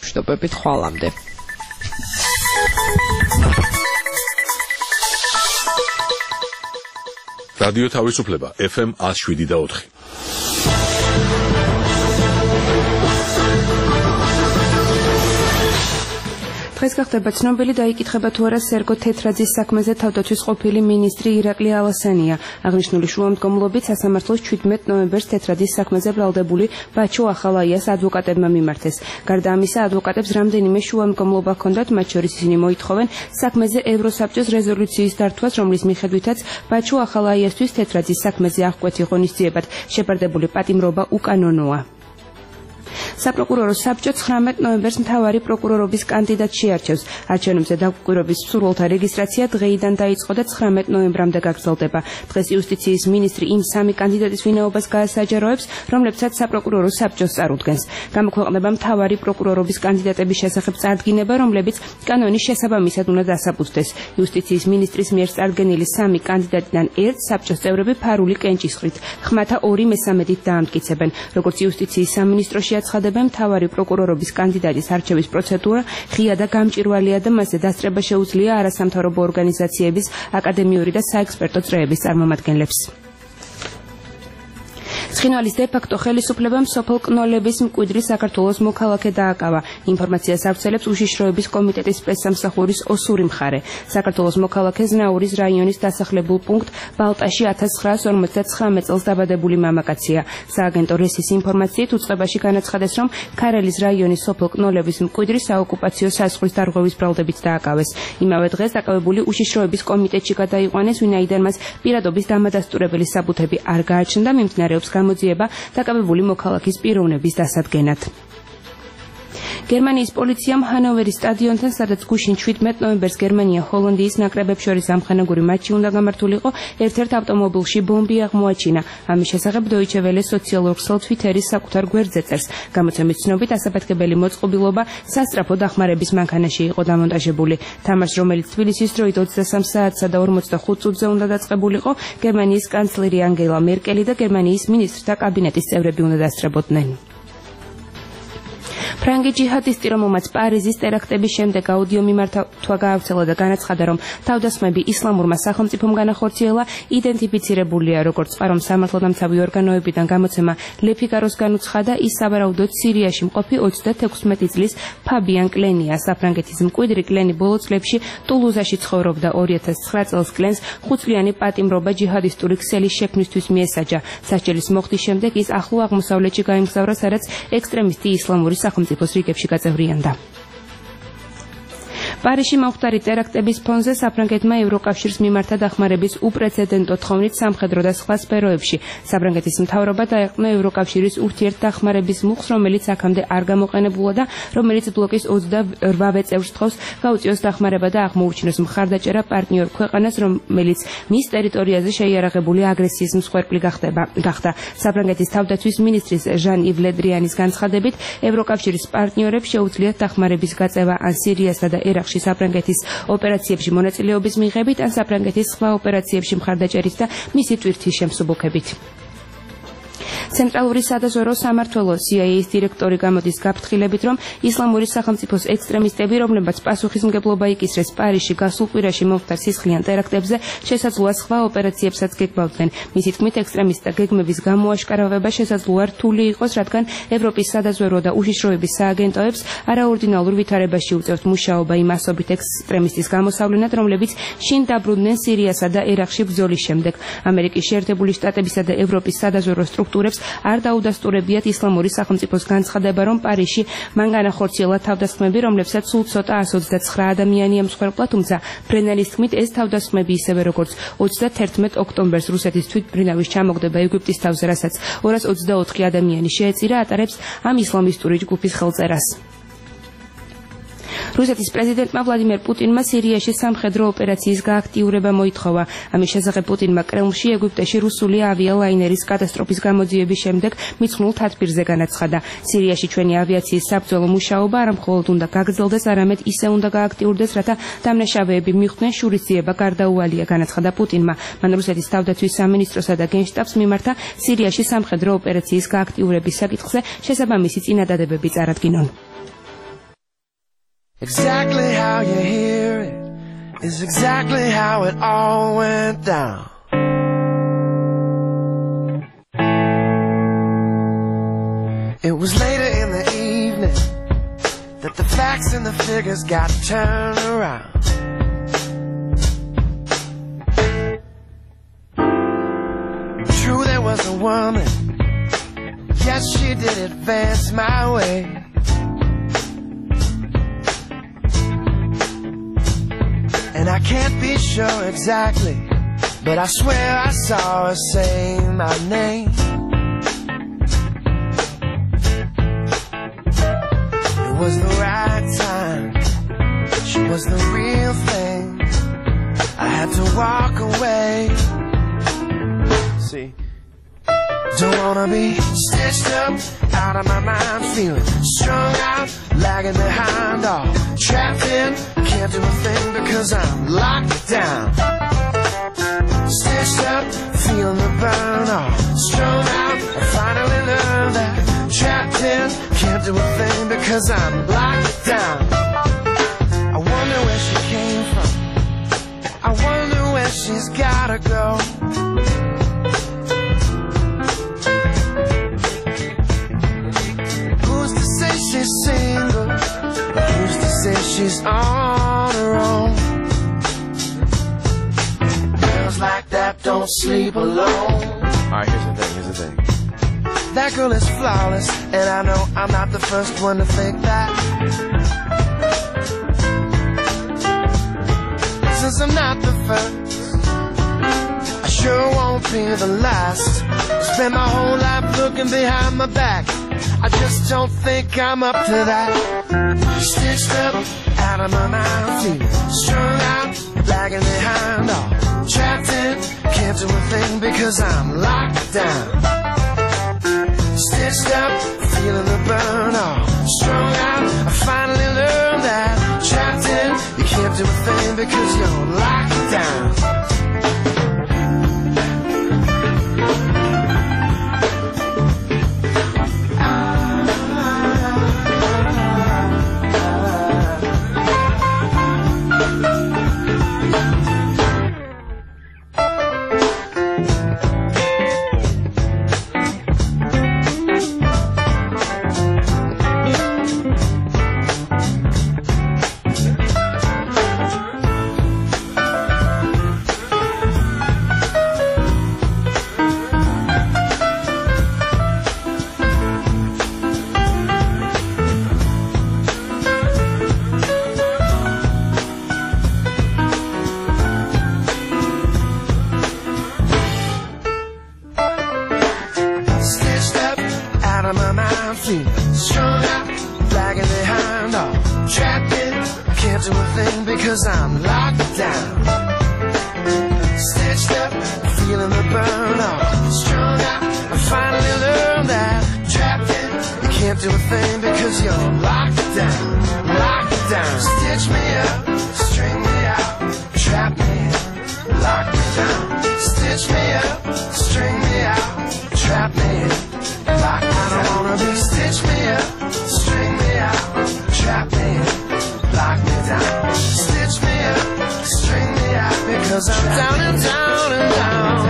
მშვიდობებით ხვალამდე. რადიო თავისუფლება FM 107.4. დღეს გახდება ცნობილი და იკითხება თუ არა სერგო თეთრაძის საქმეზე თავდაცვის ყოფილი მინისტრი ირაკლი ალასანია. აღნიშნული შუამდგომლობით სასამართლოს 17 ნოემბერს თეთრაძის საქმეზე ბრალდებული ბაჩო ახალაიას ადვოკატებმა მიმართეს. გარდა ამისა, ადვოკატებს რამდენიმე შუამდგომლობა ჰქონდათ, მათ შორის ისინი მოითხოვენ საქმეზე ევროსაბჭოს რეზოლუციის დართვას, რომლის მიხედვითაც ბაჩო ახალაიასთვის თეთრაძის საქმეზე აღკვეთი ღონისძიებად შეპარდებული პატიმრობა უკანონოა. საპროკურორო საბჭო 19 ნოემბერს მთავარი პროკურორობის კანდიდატს შეარჩევს. არჩევნებზე დაკვირვების მსურველთა რეგისტრაცია დღეიდან დაიწყო და 19 ნოემბრამდე გაგრძელდება. დღეს იუსტიციის მინისტრი იმ სამი კანდიდატის ვინაობას გაასაჯაროებს, რომლებსაც საპროკურორო საბჭოს წარუდგენს. გამოქვეყნდება მთავარი პროკურორობის კანდიდატების შესახებ წარდგინება, რომლებიც კანონის შესაბამისად უნდა დასაბუთდეს. იუსტიციის მინისტრის მიერ წარდგენილი სამი კანდიდატიდან ერთ საბჭოს წევრები ფარული კენჭისყრით, ხმათა 2/3-ით დაამტკიცებენ. როგორც იუსტიციის სამინისტროში აცხადებენ, მთავარი პროკურორობის კანდიდატის არჩევის პროცედურა ღია და გამჭვირვალეა და მასზე დასწრება შეუძლია არასამთავრობო ორგანიზაციების, აკადემიური და საექსპერტო წრეების წარმომადგენლებს. ცხინვალის დე-ფაქტო ხელისუფლებამ სოფელ კნოლების მკვიდრი საქართველოს მოქალაქე დააკავა. ინფორმაციას ავრცელებს უშიშროების კომიტეტის პრესსამსახურის ოსური მხარე. საქართველოს მოქალაქე ზნაურის რაიონის დასახლებულ პუნქტ ბალტაში 1959 წელს დაბადებული მამაკაცია. სააგენტო რესის ინფორმაციით უწყებაში განაცხადეს, რომ ქარელის რაიონის სოფელ კნოლების მკვიდრი საოკუპაციო საზღვრის დარღვევის ბრალდებით დააკავეს. იმავე დღეს დაკავებული უშიშროების კომიტეტში გადაიყვანეს, ვინაიდან მას პირადობის დამადასტურებელი საბუთები არ გააჩნდა, მიმდინარეობს გამოძიება დაკავებული მოქალაქის პიროვნების დასადგენად. გერმანიის პოლიციამ ჰანოვერის სტადიონთან, სადაც გუშინ 17 ნოემბერს გერმანია ჰოლანდიის ნაკრებებს შორის ამხანაგური მატჩი უნდა გამართულიყო, ერთ-ერთ ავტომობილში ბომბი აღმოაჩინა. ამის შესახებ Deutsche Welle სოციალურ ქსელ Twitteris საკუთარ გვერდზე წერს. გამოცემის ცნობით, ასაფეთქებელი მოწყობილობა სასწრაფო დახმარების მანქანაში იყო დამონტაჟებული. თამაშს, რომელიც თბილისის დროით 23 საათსა და 45 წუთზე უნდა დაწყებულიყო, გერმანიის კანცლერი ანგელა მერკელი და გერმანიის მინისტრთა კაბინეტის წევრები უნდა დასწრებოდნენ. ფრანგი ჯიჰადისტი, რომელმაც პარიზის ტერაქტების შემდეგ აუდიო მიმართვა გაავრცელა და განაცხადა, რომ თავდასხმები ისლამურმა სახელმწიფომ განახორციელა, იდენტიფიცირებულია როგორც წყარომ სამართლოდამცავი ორგანოებიდან. გამოცემა Le Figaro-ს განუცხადა, ის სავარაუდოდ სირიაში მყოფი 36 წლის ფაბიან კლენია. საფრანგეთის მკვიდრი კლენი ბოლო წლებში ტულუზაში ცხოვრობდა. 2009 წელს კლენს 5-წლიანი პატიმრობა ჯიჰადისტური ქსელის შექმნისთვის მიესაჯა. სასჯელის მოხდის შემდეგ ის ახლო აღმოსავლეთში გაემგზავრა, სადაც ექსტრემისტი ისლამური სახელმწიფოს რიგებში გაწევრიანდა. პარიზში მომხდარი ტერაქტების ფონზე საფრანგეთმა ევროკავშირს მიმართა დახმარების უპრეცედენტო თხოვნით სამხედრო და სხვა სფეროებში. საფრანგეთის მთავრობა დაეყნა ევროკავშირის ურთიერთდახმარების მუხს, რომელიც აქამდე არ გამოყენებულა და რომელიც ბლოკის 28 წევრს თხოვს გაუწიოს დახმარება და აღმოუჩინოს მხარდაჭერა პარტნიორ ქვეყანას, რომელიც მის ტერიტორიაზე შეიარაღებული აგრესიის მსხვერპლი გახდა. საფრანგეთის თავდაცვის მინისტრის ჟან-ივ ლედრიანის განცხადებით, ევროკავშირის პარტნიორებს შეუძლიათ დახმარების გაწევა ან სირიასა და ერაყში საფრანგეთის ოპერაციებში მონაწილეობის მიღებით, ან საფრანგეთის სხვა ოპერაციებში მხარდაჭერით და მისი ტვირთის შემსუბუქებით. ცენტრალური სადაზვერვო სამმართველო CIA-ის დირექტორი გამოდის გაფრთხილებით, რომ ისლამური სახელმწიფოს ექსტრემისტები, რომლებმაც პასუხისმგებლობა იკისრეს პარიზში გასულ კვირაში მომხდარ სისხლიან ტერაქტებზე, შესაძლოა სხვა ოპერაციებსაც გეგმავდნენ. მისი თქმით, ექსტრემისტთა გეგმების გამოაშკარავება შესაძლოა რთული იყოს, რადგან ევროპის სადაზვერვო და უშიშროების სააგენტოებს არაორდინალურ ვითარებაში უწევთ მუშაობა იმ ასობით ექსტრემისტის გამოსავლენად, რომლებიც შინ დაბრუნდნენ სირიასა და ერაყში ბრძოლის შემდეგ. ამერიკის შეერთებული შტატებისა და ევროპის სადაზვერვო სტრუქტურებს არ დაუდასტურებიათ ისლამური სახელმწიფოს განცხადება, რომ პარიზში მან განახორციელა თავდასხმები, რომლებსაც სულ ცოტა 129 ადამიანი ემსხვერპლა, თუმცა ბრენელის თქმით, ეს თავდასხმები ისევე როგორც 31 ოქტომბერს რუსეთის თვითმფრინავის ჩამოგდება ეგვიპტის თავზე, რასაც 224 ადამიანი შეეწირა, ატარებს ამ ისლამისტური ჯგუფის ხელწერას. რუსეთის პრეზიდენტმა ვლადიმერ პუტინმა სირიაში სამხედრო ოპერაციის გააქტიურება მოითხოვა. ამის შესახებ პუტინმა კრემლში ეგვიპტეში რუსული ავიალაინერის კატასტროფის გამოძიების შემდეგ მიცხნულ თათბირზე განაცხადა. სირიაში ჩვენი ავიაციის საბრძოლო მუშაობა არა მხოლოდ უნდა გაგრძელდეს, არამედ ისე უნდა გააქტიურდეს, რათა დამნაშავეები მიხვდნენ შურისძიება გარდაუვალია, განაცხადა პუტინმა. მან რუსეთის თავდაცვის სამინისტროსა და გენშტაბს მიმართა სირიაში სამხედრო ოპერაციის გააქტიურების საკითხზე შესაბამისი წინადადებები წარადგინონ. Exactly how you hear it is exactly how it all went down. It was later in the evening that the facts and the figures got turned around. True, there was a woman, yes, she did advance my way. And I can't be sure exactly, but I swear I saw her say my name. It was the right time, she was the real thing. I had to walk away. See, don't wanna be stitched up, out of my mind, feeling strung out, lagging behind, all trapped in. Can't do a thing because I'm locked down. Stitched up, feeling the burn, all strung out. I finally learned that trapped in. Can't do a thing because I'm locked down. I wonder where she came from, I wonder where she's gotta go. Who's to say she's single? Who's to say she's on her own? Girls like that don't sleep alone. Alright, here's the thing. That girl is flawless, and I know I'm not the first one to think that. Since I'm not the first, I sure won't be the last. Spend my whole life looking behind my back, I just don't think I'm up to that. Stitched up, out of my mind, feeling strung out, lagging behind, all trapped in. Can't do a thing because I'm locked down. Stitched up, feeling the burn, all strung out. I finally learned that trapped in, you can't do a thing because you're locked down. Strung out, lagging behind, all trapped in. Can't do a thing because I'm locked down. Stitched up, feeling the burn, all strung out. I finally learned that trapped in, you can't do a thing because you're locked down. Locked down. Stitch me up, string me out, trap me in, lock me down. Stitch me up, string me out, trap me in. I don't wanna be stitch me up, string me out, trap me in, lock me down. Stitch me up, string me out, because I'm down and down and down.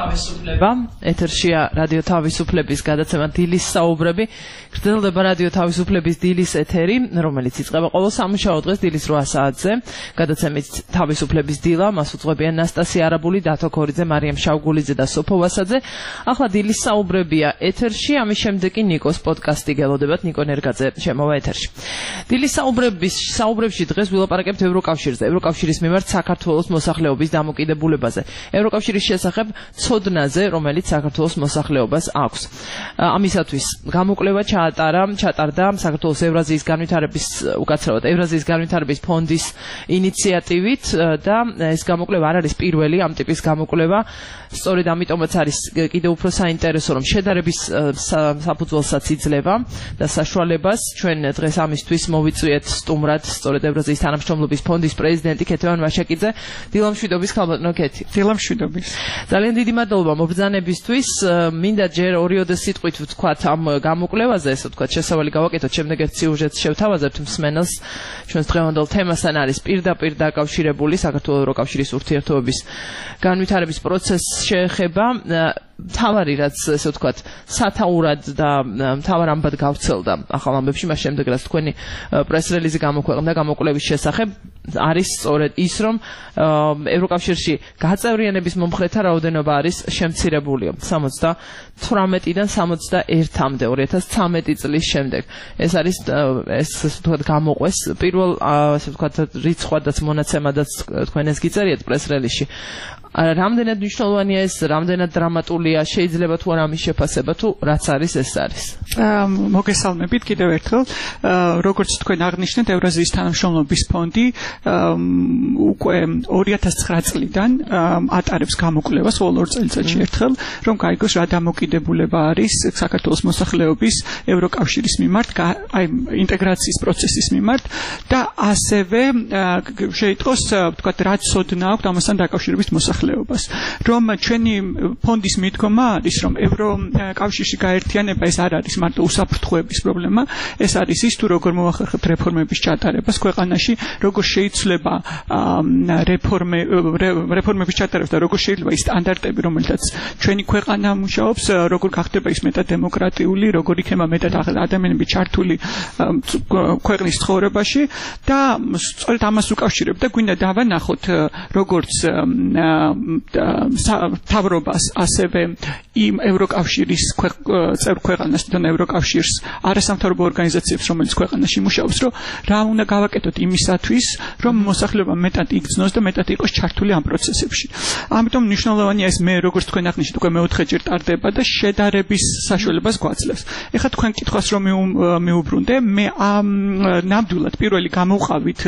თავისუფლება ეთერშია რადიო თავისუფლების გადაცემა დილის საუბრები გრძელდება რადიო თავისუფლების დილის ეთერი რომელიც იწყება ყოველ სამუშაო დღეს დილის 8 საათზე გადაცემით თავისუფლების დილა მას უძღვებიან ნასტასია არაბული დათო ქორიძე მარიამ შავგულიძე და სოფო ვასაძე ახლა დილის საუბრებია ეთერში ამის შემდეგ კი ნიკოს პოდკასტი გელოდებათ ნიკო ნერგაძე შემოვა ეთერში დილის საუბრებში დღეს ვილაპარაკებთ ევროკავშირის მიმართ საქართველოს მოსახლეობის დამოკიდებულებაზე ევროკავშირის შესახებ ცოდნაზე, რომელიც საქართველოს მოსახლეობას აქვს. ამისათვის გამოკვლევა ჩატარდა საქართველოს ევრაზიის განვითარების ფონდის ინიციატივით და ეს გამოკვლევა არ არის პირველი ამ ტიპის გამოკვლევა. სწორედ ამიტომაც არის კიდევ უფრო საინტერესო, რომ შედარების საფუძველსაც იძლევა და საშუალებას ჩვენ დღეს ამისთვის მოვიწვიეთ სტუმრად სწორედ ევრაზიის თანამშრომლობის ფონდის პრეზიდენტი ქეთევან ვაშაკიძე. დილამშვიდობის ხალბატონო ქეთი. დილამშვიდობის. ძალიან დიდი მადლობა მობრძანებისთვის. მინდა ჯერ ორიოდე სიტყვით ვთქვათ ამ გამოკვლევაზე, ესე ვთქვათ, შესავალი გავაკეთოთ, შემდეგ ერთ სიუჟეტს შევთავაზებთ მსმენელს. ჩვენს დღევანდელ თემასთან არის პირდაპირ დაკავშირებული საქართველოს ევროკავშირის ურთიერთობების განვითარების პროცესს შეეხება. თავარი რაც ესე ვთქვათ სათაურად და თავარ ამბად გავცელდა ახალ ამბებში მას შემდეგ რაც თქვენი პრეს-რელიზი გამოქვეყნდა გამოკვლევის შესახებ არის სწორედ ის რომ ევროკავშირში გაწევრიანების მომხრეთა რაოდენობა არის შემცირებული 78-დან 61-მდე 2013 წლის შემდეგ ეს არის ესე ვთქვათ გამოყვეს პირველ ესე ვთქვათ რიცხვადაც მონაცემადაც თქვენ ეს გიწერიეთ პრეს-რელიზში რამდენად მნიშვნელოვანია ეს, რამდენად დრამატულია, შეიძლება თუ არა ამის შეფასება, თუ რაც არის ეს არის. მოგესალმებით კიდევ ერთხელ. როგორც თქვენ აღნიშნეთ, ევრაზიის თანამშრომლობის ფონდი უკვე 2009 წლიდან ატარებს გამოკვლევას ყოველ 2 წელიწადში ერთხელ, რომ გაიგოს რა დამოკიდებულება არის საქართველოს მოსახლეობის ევროკავშირის მიმართ, აი ინტეგრაციის პროცესის მიმართ და ასევე შეიტყოს, ვთქვათ, რა ცოდნა აქვს ამასთან დაკავშირებით მოსახლეობას. რომ ჩვენი ფონდის მიდგომა არის რომ ევროკავშირში გაერთიანება ეს არ არის მარტო უსაფრთხოების პრობლემა ეს არის ის თუ როგორ მოახერხებთ რეფორმების ჩატარებას ქვეყანაში როგორ შეიძლება რეფორმების ჩატარებას და როგორ შეიძლება ის სტანდარტები რომელთაც ჩვენი ქვეყანა მუშაობს როგორ გახდება ის მეტად დემოკრატიული როგორ იქნება მეტად ადამიანები ჩართული ქვეყნის ცხოვრებაში და სწორედ ამას უკავშირებ და გვინდა დავანახოთ როგორც თავრობას ასევე იმ ევროკავშირის წევრ ქვეყანას და ევროკავშირს არასამთავრობო ორგანიზაციებს რომელიც ქვეყანაში მუშაობს რომ რა უნდა გავაკეთოთ იმისათვის რომ მოსახლეობა მეტად იგრძნოს და მეტად იყოს ჩართული ამ პროცესებში ამიტომ მნიშვნელოვანია ეს მე როგორც თქვენ აღნიშნეთ უკვე მეოთხეჯერ ტარდება და შედარების საშუალებას გვაძლევს ეხლა თქვენ კითხვას რომ მიუბრუნდე მე ნამდვილად პირველი გამოვყავით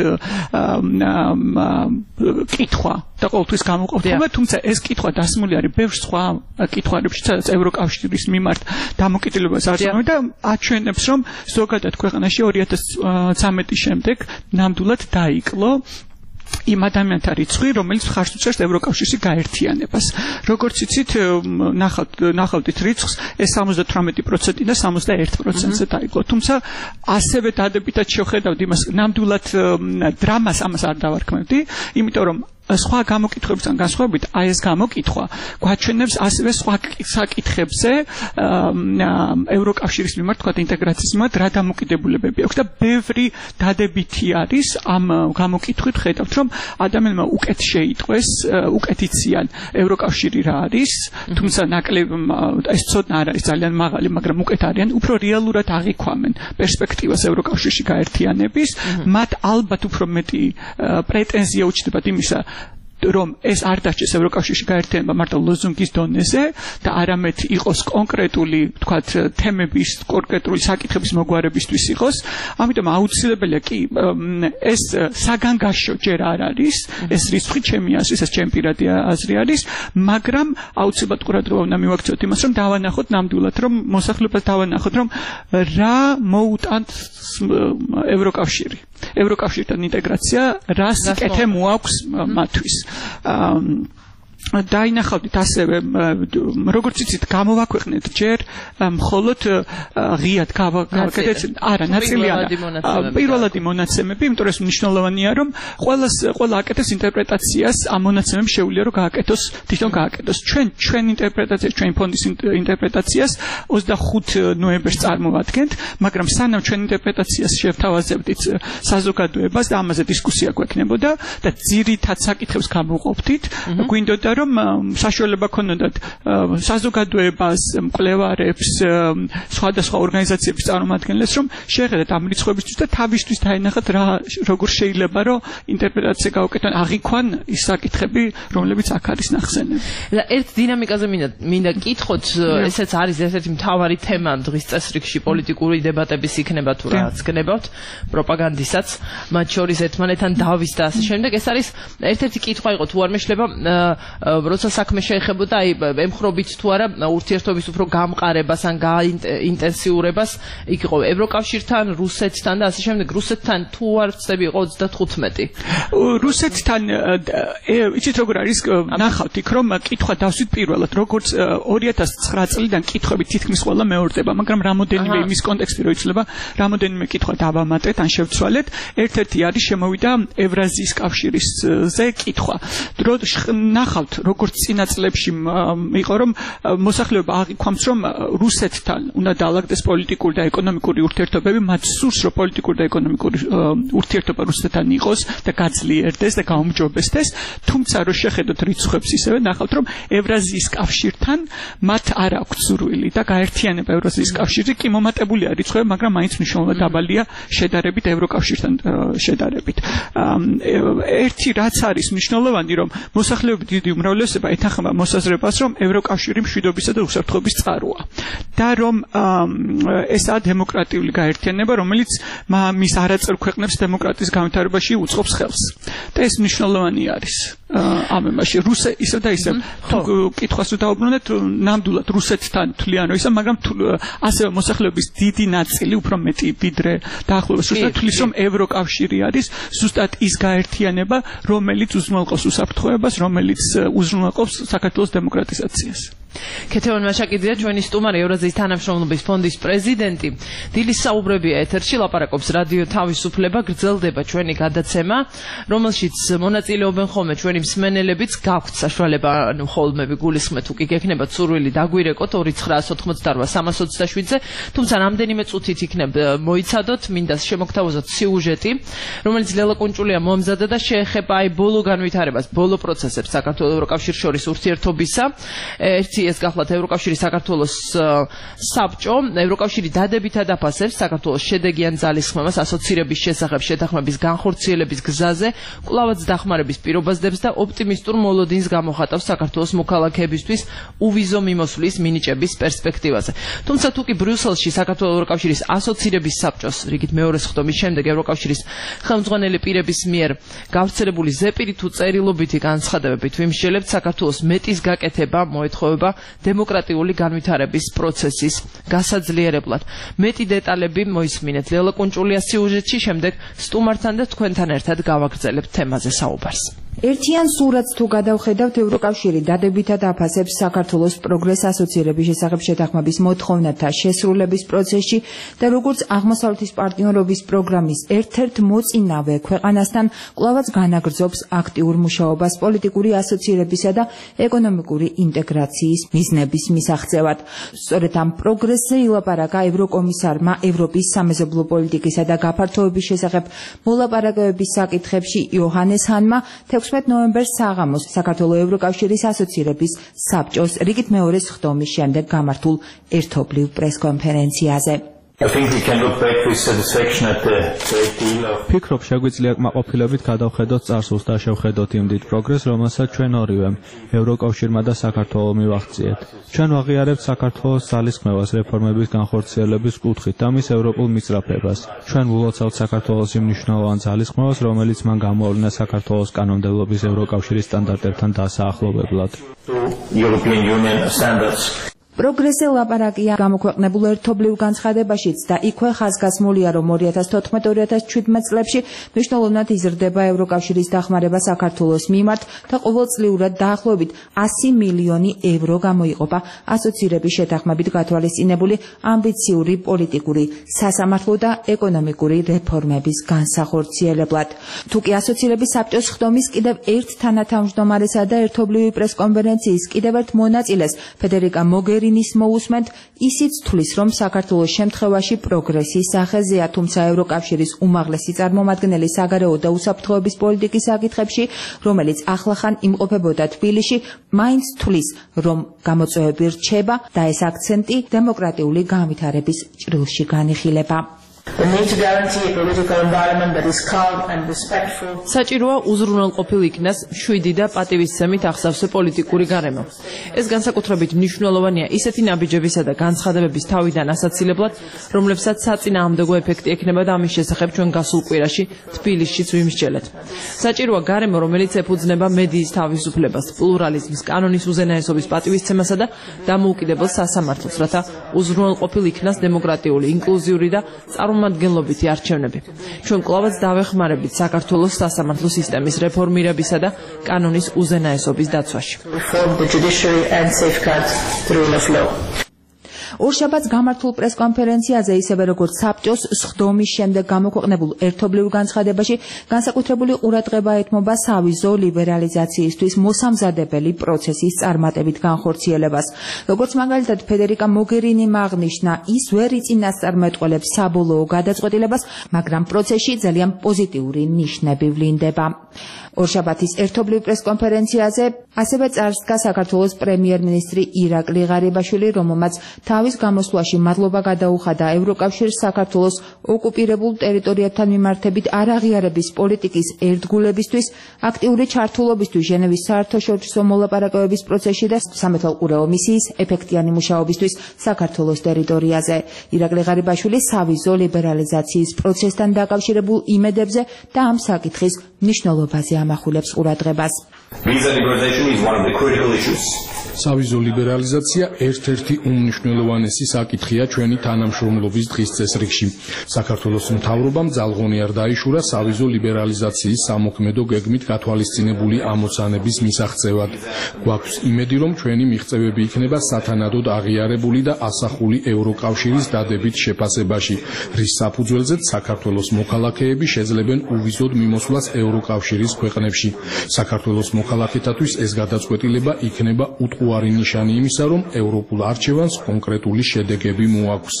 კითხვა და ყოველთვის გამოვყავთ თუმცა ეს კითხვა დასმული არის ბევრ სხვა კითხვებში, სადაც ევროკავშირის მიმართ დამოკიდებულებას არწმუნებს და აჩვენებს, რომ ზოგადად ქვეყანაში 2013 შემდეგ ნამდვილად დაიკლო იმ ადამიანთა რიცხვი, რომელიც ხარს უწევს ევროკავშირში გაერთიანებას. როგორც იცით, ნახავთ რიცხვს, ეს 78% და 61%-ზე დაიკლო. თუმცა ასევე დადებითად შევხედავთ იმას, ნამდვილად დრამას ამას არ დავარქმევდი, იმიტომ რომ სხვა გამოკითხვებთან განსხვავებით, აი ეს გამოკითხვა გვაჩვენებს ასევე სხვა საკითხებზე ევროკავშირის მიმართ, თქვა ინტეგრაციის მიმართ რა დამოკიდებულებები აქვს და ბევრი დადებითი არის ამ გამოკითხვით ხედავთ, რომ ადამიანმა უკეთ შეიტყვეს, უკეთ იციან ევროკავშირი რა არის, თუმცა ნაკლები ეს ცოდნა არ არის ძალიან მაღალი, მაგრამ უკეთ არიან, უფრო რეალურად აღიქვამენ პერსპექტივას ევროკავშირში გაერთიანების, მათ ალბათ უფრო მეტი პრეტენზია უჩნდებათ იმისა რომ ეს არ დარჩეს ევროკავშირში გაერთიანება მარტო ლოზუნგის დონეზე და არამედ იყოს კონკრეტული, ვთქვათ, თემების, კონკრეტული საკითხების მოგვარებისთვის იყოს. ამიტომ აუცილებელია კი ეს საგანგაშო ჯერ არ არის, ეს რიცხვი ჩემი აზრით, ეს ჩემი პირადი აზრი არის, მაგრამ აუცილებლად ყურადღება უნდა მივაქციოთ იმას, რომ დავანახოთ ნამდვილად, რომ მოსახლეობას დავანახოთ, რომ რა მოუტანთ ევროკავშირი. ევროკავშირთან ინტეგრაცია რა სიკეთე მოაქვს მათთვის. დაინახავდით ასევე როგორც იცით გამოვაქვეყნეთ ჯერ მხოლოდ ღიად გავაკეთეთ არა ნაწილი არა პირველადი მონაცემები იმიტომ რომ ეს მნიშვნელოვანია რომ ყველა აკეთებს ინტერპრეტაციას ამ მონაცემებს შეუძლია რომ გააკეთოს თვითონ გააკეთოს ჩვენ ინტერპრეტაციას ჩვენ ფონდის ინტერპრეტაციას 25 ნოემბერს წარმოვადგენთ მაგრამ სანამ ჩვენ ინტერპრეტაციას შევთავაზებდით საზოგადოებას და ამაზე დისკუსია გვექნებოდა და ძირითად საკითხებს გამოვყოფდით გვინდოდა რომ საშუალება ქონოდათ საზოგადოებას, მკვლევარებს, სხვადასხვა ორგანიზაციების წარმომადგენლებს, რომ შეეხედათ ამ რიცხვებისთვის და თავისთვის დაენახათ რა როგორ შეიძლება რომ ინტერპრეტაცია გაუკეთონ, აღიქვან ის საკითხები, რომლებიც აქ არის ნახსენები. და ერთ დინამიკაზე მინდა კითხოთ, ესეც არის ერთ-ერთი მთავარი თემა დღის წესრიგში პოლიტიკური დებატების იქნება თუ რაც გნებავთ, პროპაგანდისაც, მათ შორის ერთმანეთთან დავის და ასე შემდეგ. ეს არის ერთ-ერთი კითხვა იყო თუ არ მეშლება როცა საქმე შეეხებოდა ემხრობით თუ არა ურთიერთობის უფრო გამყარებას ან გაინტენსიურებას იქ იყო ევროკავშირთან, რუსეთთან და ასე შემდეგ. რუსეთთან თუ არ ვწდები იყო 35. რუსეთთან იცით როგორ არის ნახავთ იქ რომ კითხვა დავსვით პირველად როგორც 2009 წლიდან კითხვები თითქმის ყველა მეორდება, მაგრამ რამოდენიმე იმის კონტექსტი რო იცლება, რამოდენიმე კითხვა დავამატეთ ან შევცვალეთ. ერთ-ერთი არის შემოვიდა ევრაზიის კავშირისზე კითხვა. ნახავთ როგორც წინა წლებში იყო რომ მოსახლეობა აღიქვამს რომ რუსეთთან უნდა დაალაგდეს პოლიტიკური და ეკონომიკური ურთიერთობები, მათ სურს რომ პოლიტიკური და ეკონომიკური ურთიერთობა რუსეთთან იყოს და გაძლიერდეს და გაუმჯობესდეს, თუმცა რო შეხედოთ რიცხვებს ისევე ნახავთ რომ ევრაზიის კავშირთან მათ არ აქვს სურვილი და გაერთიანება ევრაზიის კავშირზე კი მომატებულია რიცხვები, მაგრამ მაინც მნიშვნელოვნად დაბალია შედარებით ევროკავშირთან შედარებით. ერთი რაც არის მნიშვნელოვანი რომ მოსახლეობის დიდი უმრავლესობა ეთანხმება მოსაზრებას, რომ ევროკავშირი მშვიდობისა და უსაფრთხოების წყაროა და რომ ესაა დემოკრატიული გაერთიანება, რომელიც მის არაწევრ ქვეყნებს დემოკრატიის განვითარებაში უწყობს ხელს. და ეს მნიშვნელოვანი არის ამ იმაში. ისევ და ისევ თუ კითხვას დავუბრუნდეთ, ნამდვილად რუსეთთან თვლიან რომ ისა, მაგრამ ასევე მოსახლეობის დიდი ნაწილი, უფრო მეტი ვიდრე დაახლოებით ზუსტად თვლის, რომ ევროკავშირი არის ზუსტად ის გაერთიანება, რომელიც უზრუნველყოფს უსაფრთხოებას, რომელიც უზრუნველყოფს საქართველოს დემოკრატიზაციას. ქეთევან მაშაკიძეა ჩვენი სტუმარი, ევრაზიის თანამშრომლობის ფონდის პრეზიდენტი. დილის საუბრებია ეთერში, ლაპარაკობს რადიო თავისუფლება, გრძელდება ჩვენი გადაცემა, რომელშიც მონაწილეობენ ხოლმე ჩვენი მსმენელებიც. გაქვთ საშუალება ხოლმე გულისხმეთ, თუ კი გექნებათ სურვილი დაგვირეკოთ 2988-327-ზე, თუმცა რამდენიმე წუთით იქნებ მოიცადოთ, მინდა შემოგთავაზოთ სიუჟეტი, რომელიც ლელა კუნჭულია მომზადა და შეეხება ბოლო განვითარებას, ბოლო პროცესებს საქართველოს ევროკავშირის შორის ურთიერთობისა. ერთი ეს გახლავთ ევროკავშირის საქართველოს საბჭო, ევროკავშირი დადებითად აფასებს საქართველოს შედეგიან ძალისხმევას ასოცირების შესახებ შეთანხმების განხორციელების გზაზე, კვლავაც დახმარების პირობას დებს და ოპტიმისტურ მოლოდინს გამოხატავს საქართველოს მოქალაქეებისთვის უვიზო მიმოსვლის მინიჭების პერსპექტივაზე. თუმცა თუ კი ბრიუსელში საქართველოს ევროკავშირის ასოცირების საბჭოს რიგით მეორე სხდომის შემდეგ ევროკავშირის ხელმძღვანელი პირების მიერ გავრცელებული ზეპირი თუ წერილობითი განცხადებებით ვიმსჯელებთ საქართველოს მეტის გაკეთება მოეთხოვება დემოკრატიული განვითარების პროცესის გასაძლიერებლად. მეტი დეტალები მოისმინეთ ლელა კუნჭულიას სიუჟეტში, შემდეგ სტუმართან და თქვენთან ერთად გავაგრძელებთ თემაზე საუბარს. ერთიან სურათს თუ გადავხედავთ, ევროკავშირი დადებითად აფასებს საქართველოს პროგრეს ასოცირების შესახებ შეთანხმების მოთხოვნათა შესრულების პროცესში და როგორც აღმოსავლეთის პარტნიორობის პროგრამის ერთ-ერთ მოწინავე ქვეყანასთან კვლავაც განაგრძობს აქტიურ მუშაობას პოლიტიკური ასოცირებისა და ეკონომიკური ინტეგრაციის მიზნების მისაღწევად. სწორედ ამ პროგრესზე ილაპარაკა ევროკომისარმა ევროპის სამეზობლო პოლიტიკისა და გაფართოების შესახებ მოლაპარაკებების საკითხებში იოჰანეს ჰანმა 16 ნოემბერს საღამოს საქართველოს ევროკავშირის ასოცირების საბჭოს რიგით მეორე სხდომის შემდეგ გამართულ ერთობლივ პრესკონფერენციაზე. ფიქრობ, შეგვიძლია კმაყოფილებით გადავხედოთ წარსულს და შევხედოთ იმ დიდ პროგრესს, რომელსაც ჩვენ ორივემ, ევროკავშირმა და საქართველოს მივაღწიეთ. ჩვენ ვაღიარებთ საქართველოს ძალისხმევას რეფორმების განხორციელების კუთხით და მის ევროპულ მიწრაფებას. ჩვენ ვულოცავთ საქართველოს იმ მნიშვნელოვან ძალისხმევას, რომელიც მან გამოავლინა საქართველოს კანონმდებლობის ევროკავშირის სტანდარტებთან დასაახლოვებლად. პროგრესზე ლაპარაკია გამოქვეყნებულ ერთობლივ განცხადებაშიც და იქვე ხაზგასმულია, რომ 2014-2017 წლებში მნიშვნელოვნად იზრდება ევროკავშირის დახმარება საქართველოს მიმართ და ყოველწლიურად დაახლოებით 100 მილიონი ევრო გამოიყოფა ასოცირების შეთანხმებით გათვალისწინებული ამბიციური პოლიტიკური, სასამართლო და ეკონომიკური რეფორმების განსახორციელებლად. თუკი ასოცირების საბჭოს ხდომის კიდევ ერთ თანათავმჯდომარესა და ერთობლივი პრესკონფერენციის კიდევ ერთ მონაწილეს ფედერიკა მოგერინის მოусმენთ, ისიც თვლის, რომ საქართველოს შემთხვევაში პროგრესის სახეზეა, თუმცა ევროკავშირის უმაღლესი წარმომადგენელი საგარეო და უსაფრთხოების პოლიტიკის საკითხებში, რომელიც ახლახან იმყოფებოდა თბილისში, მაინც თვლის, რომ გამოწვევები რჩება და ეს აქცენტი დემოკრატიული განვითარების ჭრილში განიხილება. საჭიროა უზრუნველყოფილ იქნას შვიდი და პატივისცემით ახსავსე პოლიტიკური გარემო. ეს განსაკუთრებით მნიშვნელოვანია ისეთი ნაბიჯებისა და განცხადებების თავიდან ასაცილებლად, რომლებსაც საწინააღმდეგო ეფექტი ექნება და ამის შესახებ ჩვენ გასულ კვირაში თბილისშიც ვიმსჯელეთ. საჭიროა გარემო, რომელიც ეფუძნება მედიის თავისუფლებას, პლურალიზმს, კანონის უზენაესობის პატივისცემასა და დამოუკიდებელ სასამართლოს, რათა უზრუნველყოფილ იქნას დემოკრატიული, ინკლუზიური და წარმომადგენლობითი არჩევნები. ჩვენ კვლავაც დავეხმარებით საქართველოს სასამართლო სისტემის რეფორმირებისა და კანონის უზენაესობის დაცვაში. ორშაბათს გამართულ პრესკონფერენციაზე, ისევე როგორც საბჭოს სხდომის შემდეგ გამოქვეყნებულ ერთობლივ განცხადებაში, განსაკუთრებული ყურადღება ეთმობა სავიზო ლიბერალიზაციისთვის მოსამზადებელი პროცესის წარმატებით განხორციელებას. როგორც მაგალითად ფედერიკა მოგერინიმ აღნიშნა, ის ვერ იწინასწარმეტყველებს საბოლოო გადაწყვეტილებას, მაგრამ პროცესში ძალიან პოზიტიური ნიშნები ვლინდება. ორშაბათის ერთობლივ პრესკონფერენციაზე ასევე წარსდგა საქართველოს პრემიერ-მინისტრი ირაკლი ღარიბაშვილი, რომელმაც თავის გამოსვლაში მადლობა გადაუხადა ევროკავშირს საქართველოს ოკუპირებულ ტერიტორიებთან მიმართებით არაღიარების პოლიტიკის ერთგულებისთვის, აქტიური ჩართულობისთვის ჟენევის საერთაშორისო მოლაპარაკებების პროცესში და სამეთვალყურეო მისიის ეფექტიანი მუშაობისთვის საქართველოს ტერიტორიაზე. ირაკლი ღარიბაშვილი სავიზო ლიბერალიზაციის პროცესთან დაკავშირებულ იმედებზე და ამ საკითხის მნიშვნელობაზე ამახვილებს ყურადღებას. სავიზო ლიბერალიზაცია ერთ-ერთი უმნიშვნელოვანესი საკითხია ჩვენი თანამშრომლობის დღის წესრიგში. საქართველოს მთავრობამ ძალღონი არ დაიშურა სავიზო ლიბერალიზაციის სამოქმედო გეგმით გათვალისწინებული ამოცანების მისაღწევად. გვაქვს იმედი, რომ ჩვენი მიღწევები იქნება სათანადოდ აღიარებული და ასახული ევროკავშირის დადებით შეფასებაში, რის საფუძველზეც საქართველოს მოქალაქეები შეძლებენ უვიზოდ მიმოსვლას ევროკავშირის ქვეყნებში. საქართველოს მოქალაქეთათვის ეს გადაწყვეტილება იქნება უყუარი ნიშანი იმისა, რომ ევროპულ არჩევანს კონკრეტული შედეგები მოაქვს.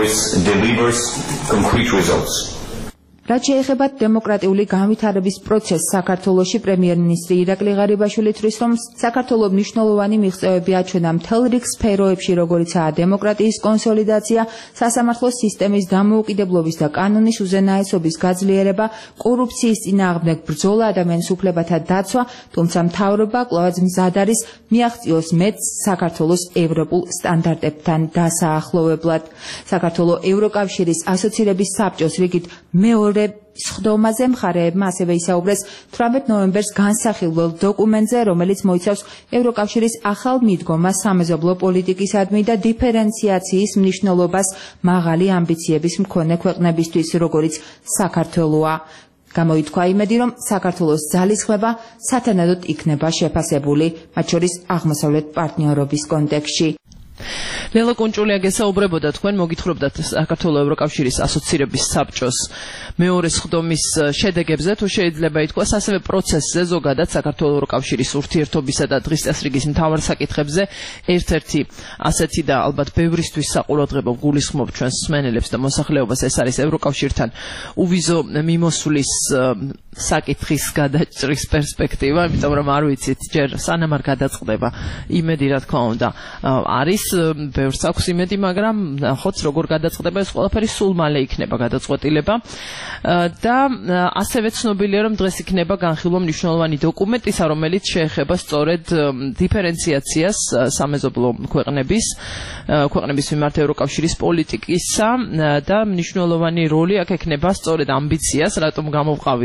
რაც შეეხება დემოკრატიული განვითარების პროცესს საქართველოში, პრემიერ-მინისტრი ირაკლი ღარიბაშვილი თვლის, რომ საქართველოს მნიშვნელოვანი მიღწევები აჩვენა მთელ რიგ სფეროებში, როგორიცაა დემოკრატიის კონსოლიდაცია, სასამართლო სისტემის დამოუკიდებლობის და კანონის უზენაესობის გაძლიერება, კორუფციის წინააღმდეგ ბრძოლა, ადამიანის უფლებათა დაცვა, თუმცა მთავრობა კვლავაც მზად არის მიაღწიოს მეტს საქართველოს ევროპულ სტანდარტებთან დასაახლოვებლად. საქართველოს ევროკავშირის ასოცირების საბჭოს რიგით მეორე სხდომაზე მხარეებმა ასევე ისაუბრეს 18 ნოემბერს განსახილველ დოკუმენტზე, რომელიც მოიცავს ევროკავშირის ახალ მიდგომას სამეზობლო პოლიტიკისადმი და დიფერენციაციის მნიშვნელობას მაღალი ამბიციების მქონე ქვეყნებისთვის, როგორიც საქართველოა. გამოითქვა იმედი, რომ საქართველოს ძალისხმევა სათანადოდ იქნება შეფასებული, მათ შორის აღმოსავლეთ პარტნიორობის კონტექსტში. ლელა კუნჭულია გესაუბრებოდა, თქვენ მოგითხრობდათ საქართველოს ევროკავშირის ასოცირების საბჭოს მეორე სხდომის შედეგებზე, თუ შეიძლება ითქვას, ასევე პროცესზე ზოგადად საქართველოს ევროკავშირის ურთიერთობისა და დღის წესრიგის მთავარ საკითხებზე ერთ-ერთი ასეთი და ალბათ ბევრისთვის საყურადღებო გულისხმობ ჩვენს მსმენელებს და მოსახლეობას, ეს არის ევროკავშირთან უვიზო მიმოსვლის საკითხის გადაჭრის პერსპექტივა, იმიტომ რომ არ ვიცით ჯერ სანამ არ გადაწყდება იმედი, რა თქმა უნდა, არის ბევრს აქვს იმედი, მაგრამ ნახოთ როგორ გადაწყდება ეს ყველაფერი, სულ მალე იქნება გადაწყვეტილება და ასევე ცნობილია, რომ დღეს იქნება განხილვა მნიშვნელოვანი დოკუმენტისა, რომელიც შეეხება სწორედ დიფერენციაციას სამეზობლო ქვეყნების მიმართ ევროკავშირის პოლიტიკისა და მნიშვნელოვანი როლი აქ ექნება სწორედ ამბიციას, რატომ გამოვყავი ეს ამბიცია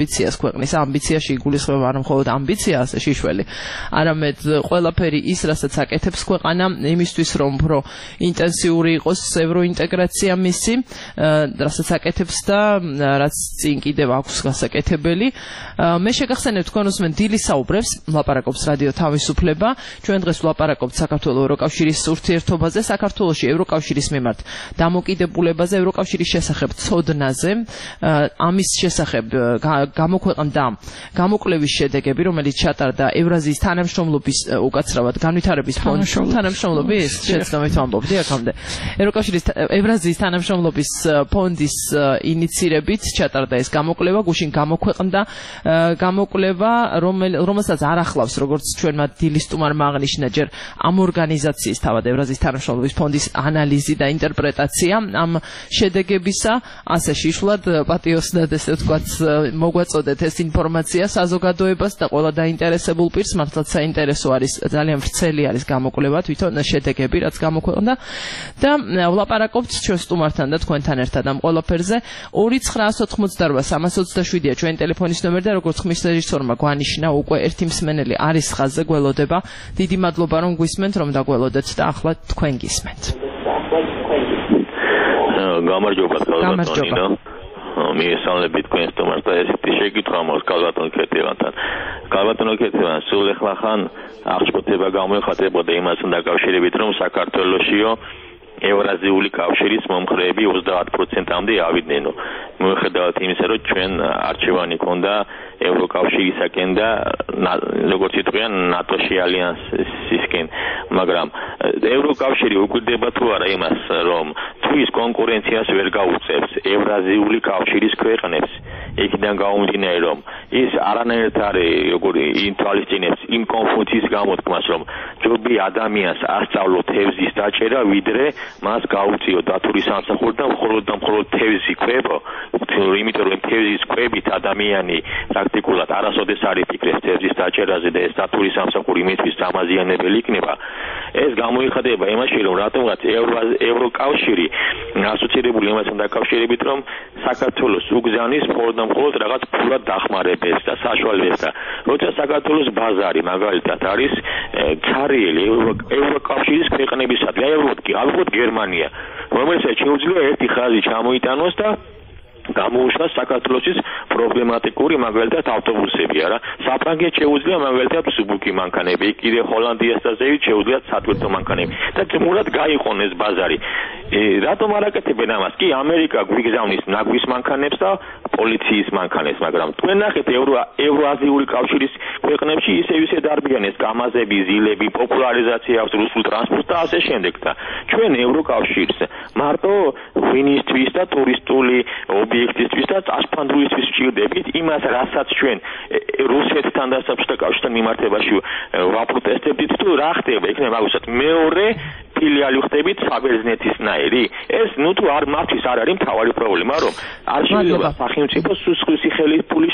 ამბიციას ქვეყნის ამბიციაში იგულისხმება არა მხოლოდ ამბიცია ასე შიშველი არამედ ყველაფერი ის რასაც აკეთებს ქვეყანა იმისთვის რომ უფრო ინტენსიური იყოს ევროინტეგრაცია მისი რასაც აკეთებს და რაც წინ კიდევ აქვს გასაკეთებელი მე შეგახსენებ თქვენ უსმენ დილის საუბრებს ლაპარაკობს რადიო თავისუფლება ჩვენ დღეს ვლაპარაკობთ საქართველოს ევროკავშირის ურთიერთობაზე საქართველოში ევროკავშირის მიმართ დამოკიდებულებაზე ევროკავშირის შესახებ ცოდნაზე ამის შესახებ გამოქვეყნდა გამოკვლევის შედეგები რომელიც ჩატარდა ევრაზიის თანამშრომლობის უკაცრავად განვითარების თანამშრომლობის შეცდომით ვამბობდი აქამდე ევროკავშირის ევრაზიის თანამშრომლობის ფონდის ინიციირებით ჩატარდა ეს გამოკვლევა გუშინ გამოქვეყნდა გამოკვლევა რომელსაც არ ახლავს როგორც ჩვენმა დილის სტუმარმა აღნიშნა ჯერ ამ ორგანიზაციის თავად ევრაზიის თანამშრომლობის ფონდის ანალიზი და ინტერპრეტაცია ამ შედეგებისა ასე შიშვლად პატიოსნად ესე ვთქვათ მოგვაწოდეთ ეს ინფორმაცია საზოგადოებას და ყველა დაინტერესებულ პირს მართლაც საინტერესო არის ძალიან ვრცელი არის გამოკვლევა თვითონ შედეგები რაც გამოქვეყნდა და ვლაპარაკობთ ჩვენ სტუმართან და თქვენთან ერთად ამ ყველაფერზე 2988327-ია ჩვენი ტელეფონის ნომერი და როგორც ხმის რეჟისორმა გვანიშნა უკვე ერთი მსმენელი არის ხაზზე გველოდება დიდი მადლობა რომ გვისმენთ რომ დაგველოდეთ და ახლა თქვენ გისმენთ გამარჯობა კალბატონინო მიესალმები თქვენ სტუმარს და ესეთი შეკითხვა მაქვს კალბატონ ქეთევანთან კალბატონ ქეთევან სულ ახლა ხან აღშფოთება გამოიხატებოდა იმასთან დაკავშირებით რომ საქართველოსიო ევრაზიული კავშირის მომხრეები 30%-მდე ავიდნენ მიუხედავად იმისა რომ ჩვენ არჩევანი ქონდა ევროკავშირისაკენ და როგორც იტყვიან ნატოში ალიანსისკენ მაგრამ ევროკავშირი უკვირდება თუ არა იმას რომ თვის კონკურენციას ვერ გაუწევს ევრაზიული კავშირის ქვეყნებს იქიდან გამომდინარე რომ ის არანაირად არის როგორი ინთვალისწინებს იმ კონფუციის გამოთქმას რომ ჯობია ადამიანს ასწავლო თევზის დაჭერა ვიდრე მას გაუწიო დათური სამსახური და მხოლოდ თევზი კვებო იმიტომ რომ თევზის კვებით ადამიანი პრაქტიკულად არასოდეს არ იფიქრებს თევზის დაჭერაზე და ეს დათური სამსახური მისთვის დამაზიანებელი იქნება ეს გამოიხატება იმაში რომ რატომღაც ევროკავშირი ასოცირებული იმასთან დაკავშირებით რომ საქართველოს უგზავნის მხოლოდ რაღაც ფულად დახმარებებს და საშუალებებს და როცა საქართველოს ბაზარი მაგალითად არის ცარიელი ევროკავშირის ქვეყნებისადმი ალბათ გერმანია რომელსაც შეუძლია ერთი ხაზი ჩამოიტანოს და გამოუშვას საქართველოს პრობლემატიკური მაგალითად ავტობუსები არა საფრანგეთს შეუძლია მაგალითად სუბუქი მანქანები კიდე ჰოლანდიას და ზევით შეუძლიათ სატვირთო მანქანები და ძმურად გაიყონ ეს ბაზარი რატომ არ აკეთებენ ამას კი ამერიკა გვიგზავნის ნაგვის მანქანებს და პოლიციის მანქანებს მაგრამ თქვენ ნახეთ ევროაზიული კავშირის ქვეყნებში ისე დარბიან ეს კამაზები ზილები პოპულარიზაცია აქვს რუსულ ტრანსპორტს და ასე შემდეგ და ჩვენ ევროკავშირს მარტო ღვინისთვის და ტურისტული ობიექტისთვის და წასფანდურისთვის ვჭირდებით იმას რასაც ჩვენ რუსეთთან და საბჭოთა კავშირთან მიმართებაში ვაპროტესტებდით თუ რა ხდება იქნება მაგალითად მეორე ფილიალი ხდებით საბერძნეთისნაირი ეს თუ არ მათთვის არ არის მთავარი პრობლემა რომ არ შეიძლება სახელმწიფოს სუსხლისი ფული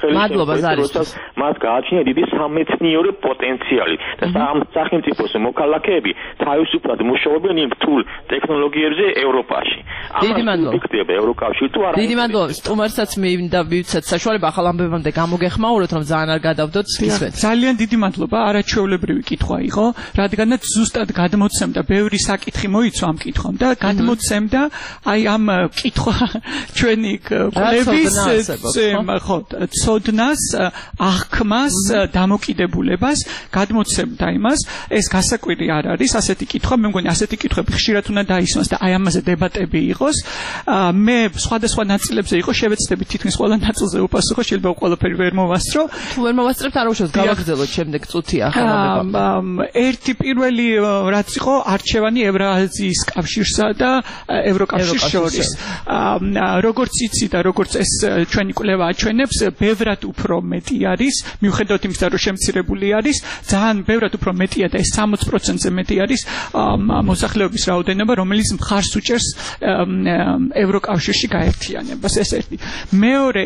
როდესაც მათ გააჩნია დიდი სამეცნიერო პოტენციალი და სახელმწიფოს მოქალაქეები თავისუფლად მუშაობენ იმ რთულ ტექნოლოგიებზე ევროპაში დიდი მადლობა ხდება ევროკავშირი თუ არა დიდი მადლობა სტუმარსაც მინდა ვიცათ საშუალება ახალ ამბებამდე გამოგეხმაუროთ რომ ძალიან არ გადავდოთ ისვეთ ძალიან დიდი მადლობა არაჩვეულებრივი კითხვა იყო რადგანაც ზუსტად გადმოცემდა ბევრი საკითხი მოიცვა ამ კითხვამ და გადმოცემდა აი ამ კითხვა ჩვენი კვლევის ხო ცოდნას აღქმას დამოკიდებულებას გადმოცემდა იმას ეს გასაკვირი არ არის ასეთი კითხვა მე მგონი ასეთი კითხვები ხშირად უნდა დაისვას და აი ამაზე დებატები იყოს მე სხვადასხვა ნაწილებზე იყო შევეცდები თითქმის ყველა ნაწილზე უპასუხო შეიძლება ყველაფერი ვერ მოვასწრო თუ ვერ მოვასწრებთ არ უშავს გავაგრძელოთ შემდეგ წუთი ახლა ერთი პირველი რაც იყო არჩევანი ევრაზიის კავშირსა და ევროკავშირის შორის როგორც იცი და როგორც ეს ჩვენი კვლევა აჩვენებს ბევრად უფრო მეტი არის მიუხედავად იმისა რომ შემცირებული არის ძალიან ბევრად უფრო მეტია და ეს 60%-ზე მეტი არის მოსახლეობის რაოდენობა რომელიც მხარს უჭერს ევროკავშირში გაერთიანებას ეს ერთი მეორე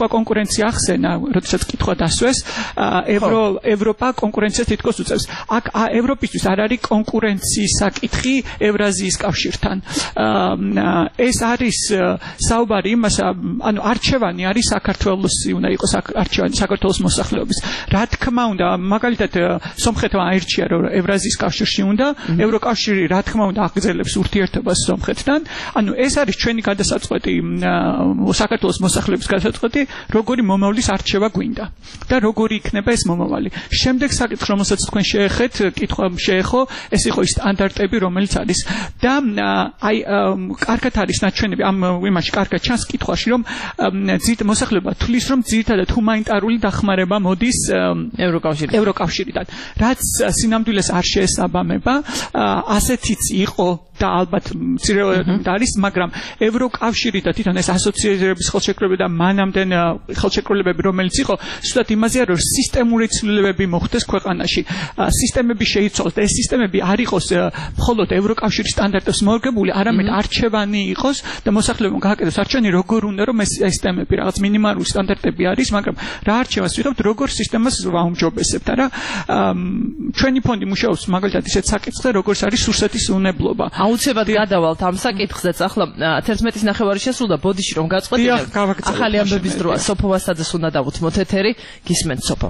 კონკურენცია ახსენა როდესაც კითხვა დასვეს ევროპა კონკურენციას თითქოს უწევს აქ ევროპისთვის არ არის კონკურენციის საკითხი ევრაზიის კავშირთან. ეს არის საუბარი იმას, ანუ არჩევანი არის საქართველოსი, უნდა იყოს არჩევანი საქართველოს მოსახლეობის. რა თქმა უნდა, მაგალითად სომხეთმა აირჩია, რომ ევრაზიის კავშირში უნდა, ევროკავშირი რა თქმა უნდა აგრძელებს ურთიერთობას სომხეთთან. ანუ ეს არის ჩვენი გადასაწყვეტი, საქართველოს მოსახლეობის გადასაწყვეტი, როგორი მომავლის არჩევა გვინდა და როგორი იქნება ეს მომავალი. შემდეგ საკითხი, რომელსაც თქვენ შეეხეთ, კითხვა შეეხო, ეს იყო ის სტანდარტები, რომელიც არის და აი კარგად არის ნაჩვენები ამ იმაში კარგად ჩანს კითხვაში, რომ მოსახლეობა თulis, რომ ძირითადად ჰუმანიტარული დახმარება მოდის ევროკავშირიდან. რაც სინამდვილეს არ შეესაბამება, ასეთიც იყო და ალბათ მცირეოდენ არის, მაგრამ ევროკავშირი და თვითონ ეს ასოციაციების ხელშეკრულება და მანამდე ხელშეკრულებები, რომელიც იყო, ზუსტად იმაზეა, რომ სისტემური ცვლილებები მოხდეს ქვეყანაში. სისტემები შეიცვალოს და ეს სისტემები არ იყოს მხოლოდ ევროკავშირის სტანდარტებს მორგებული, არამედ არჩევანი იყოს და მოსახლეობამ გააკეთოს არჩევანი, როგორ უნდა რომ ეს სისტემები რაღაც მინიმალური სტანდარტები არის, მაგრამ რა არჩევანს ვიღებთ, როგორ სისტემას ვაუმჯობესებთ, არა? ჩვენი ფონდი მუშაობს მაგალითად ისეთ საკითხზე, როგორც არის რუსეთის უნებლობა. აუცილებლად გადავალთ ამ საკითხზეც. ახლა 11-ის ნახევარი შესრულდა, ბოდიში რომ გაწყვეტილებ. ახალი ამბების დროა. სოფო ვასაძეს უნდა დავუთმოთ ეთერი. გისმენთ სოფო.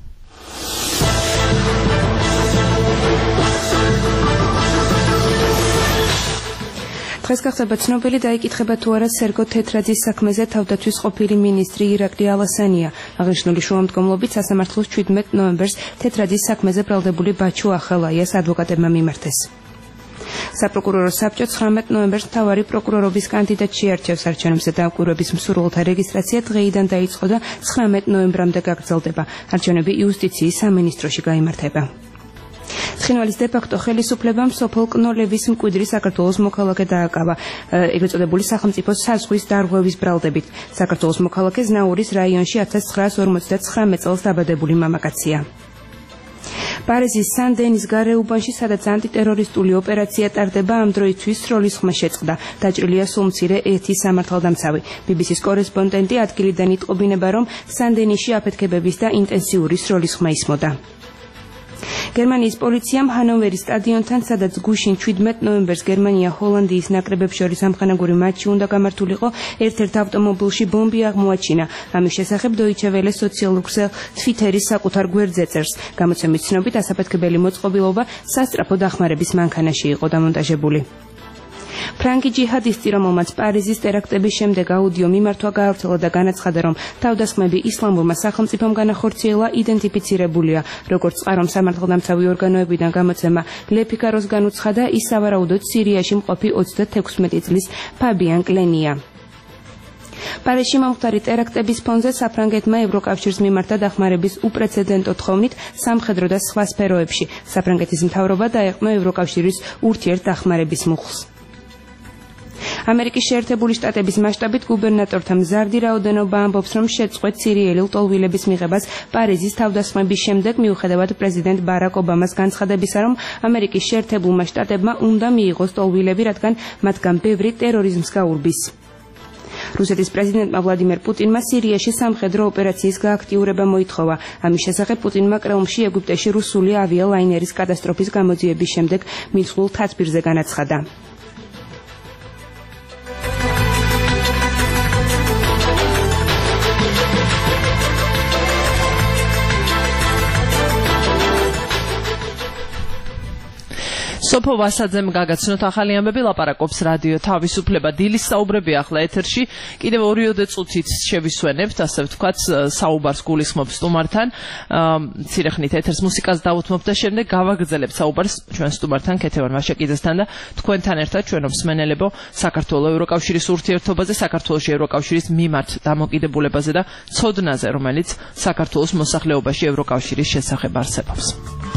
დღეს გახდება ცნობილი დაიკითხება თუ არა სერგო თეთრაძის საქმეზე თავდაცვის ყოფილი მინისტრი ირაკლი ალასანია. აღნიშნული შუამდგომლობით სასამართლოს 17 ნოემბერს თეთრაძის საქმეზე ბრალდებული ბაჩუ ახალაიას ადვოკატებმა მიმართეს. საპროკურორო საბჭო 19 ნოემბერს მთავარი პროკურორობის კანდიდატს შეარჩევს. არჩევნებზე დამკვირვების მსურველთა რეგისტრაცია დღეიდან დაიწყო და 19 ნოემბრამდე გაგრძელდება. არჩევნები იუსტიციის სამინისტროში გაიმართება. ცხინვალის დე-ფაქტო ხელისუფლებამ სოფელ კნოლევის მკვიდრი საქართველოს მოქალაქე დააკავა, ეგრეთ წოდებული სახელმწიფო საზღვის დარღვევის ბრალდებით. საქართველოს მოქალაქე ზნაურის რაიონში 1959 წელს დაბადებული მამაკაცია. პარიზის სან-დენის გარეუბანში, სადაც ანტიტერორისტული ოპერაცია ტარდება, ამ დროისთვის სროლის ხმა შეწყდა. დაჭრილია სულ მცირე ერთი სამართალდამცავი. BBC-ს კორესპონდენტი ადგილიდან იტყობინება, რომ სან-დენისში აფეთქებების და ინტენსიური სროლის ხმა ისმოდა. გერმანიის პოლიციამ ჰანოვერის სტადიონთან, სადაც გუშინ 17 ნოემბერს გერმანია ჰოლანდიის ნაკრებებს შორის ამხანაგური მატჩი უნდა გამართულიყო, ერთ-ერთ ავტომობილში ბომბი აღმოაჩინა. ამის შესახებ Deutsche Welle სოციალურ ქსელ Twitter-ის საკუთარ გვერდზე წერს. გამოცემის ცნობით, ასაფეთქებელი მოწყობილობა სასწრაფო დახმარების მანქანაში იყო დამონტაჟებული. ფრანგი ჯიჰადისტი, რომელმაც პარიზის ტერაქტების შემდეგ აუდიო მიმართვა გაავრცელა და განაცხადა, რომ თავდასხმები ისლამურმა სახელმწიფომ განახორციელა, იდენტიფიცირებულია. როგორც წყარომ სამართალდამცავი ორგანოებიდან გამოცემა ლეფიკაროს განუცხადა, ის სავარაუდოდ სირიაში მყოფი 36 წლის ფაბიან კლენია. პარიზში მომხდარი ტერაქტების ფონზე საფრანგეთმა ევროკავშირს მიმართა დახმარების უპრეცედენტო თხოვნით სამხედრო და სხვა სფეროებში. საფრანგეთის მთავრობა დაეყო ევროკავშირის ურთიერთდახმარების მუხლს. ამერიკის შეერთებული შტატების მასშტაბით გუბერნატორთა მზარდი რაოდენობა ამბობს, რომ შეწყვეტ სირიელი ლტოლვილების მიღებას პარიზის თავდასხმების შემდეგ, მიუხედავად პრეზიდენტ ბარაკ ობამას განცხადებისა, რომ ამერიკის შეერთებულმა შტატებმა უნდა მიიღოს ლტოლვილები, რადგან მათგან ბევრი ტერორიზმს გაურბის. რუსეთის პრეზიდენტმა ვლადიმერ პუტინმა სირიაში სამხედრო ოპერაციის გააქტიურება მოითხოვა. ამის შესახებ პუტინმა კრემლში ეგვიპტეში რუსული ავიალაინერის კატასტროფის გამოძიების შემდეგ მიცვლულ თათბირზე განაცხადა. სოფო ვასაძემ გაგაცნოთ ახალი ამბები, ლაპარაკობს რადიო თავისუფლება. დილის საუბრები ახლა ეთერში. კიდევ 2 წუთით შევისვენებთ, ასე ვთქვათ, საუბარს გულისხმობ სტუმართან. მცირე ხნით ეთერს მუსიკას დავუთმობ და შემდეგ გავაგრძელებთ საუბარს ჩვენ სტუმართან ქეთევან ვაშაკიძესთან და თქვენთან ერთად ჩვენო მსმენელებო საქართველოს ევროკავშირის ურთიერთობაზე, საქართველოს ევროკავშირის მიმართ დამოკიდებულებაზე და ცოდნაზე, რომელიც საქართველოს მოსახლეობაში ევროკავშირის შესახებ არსებობს.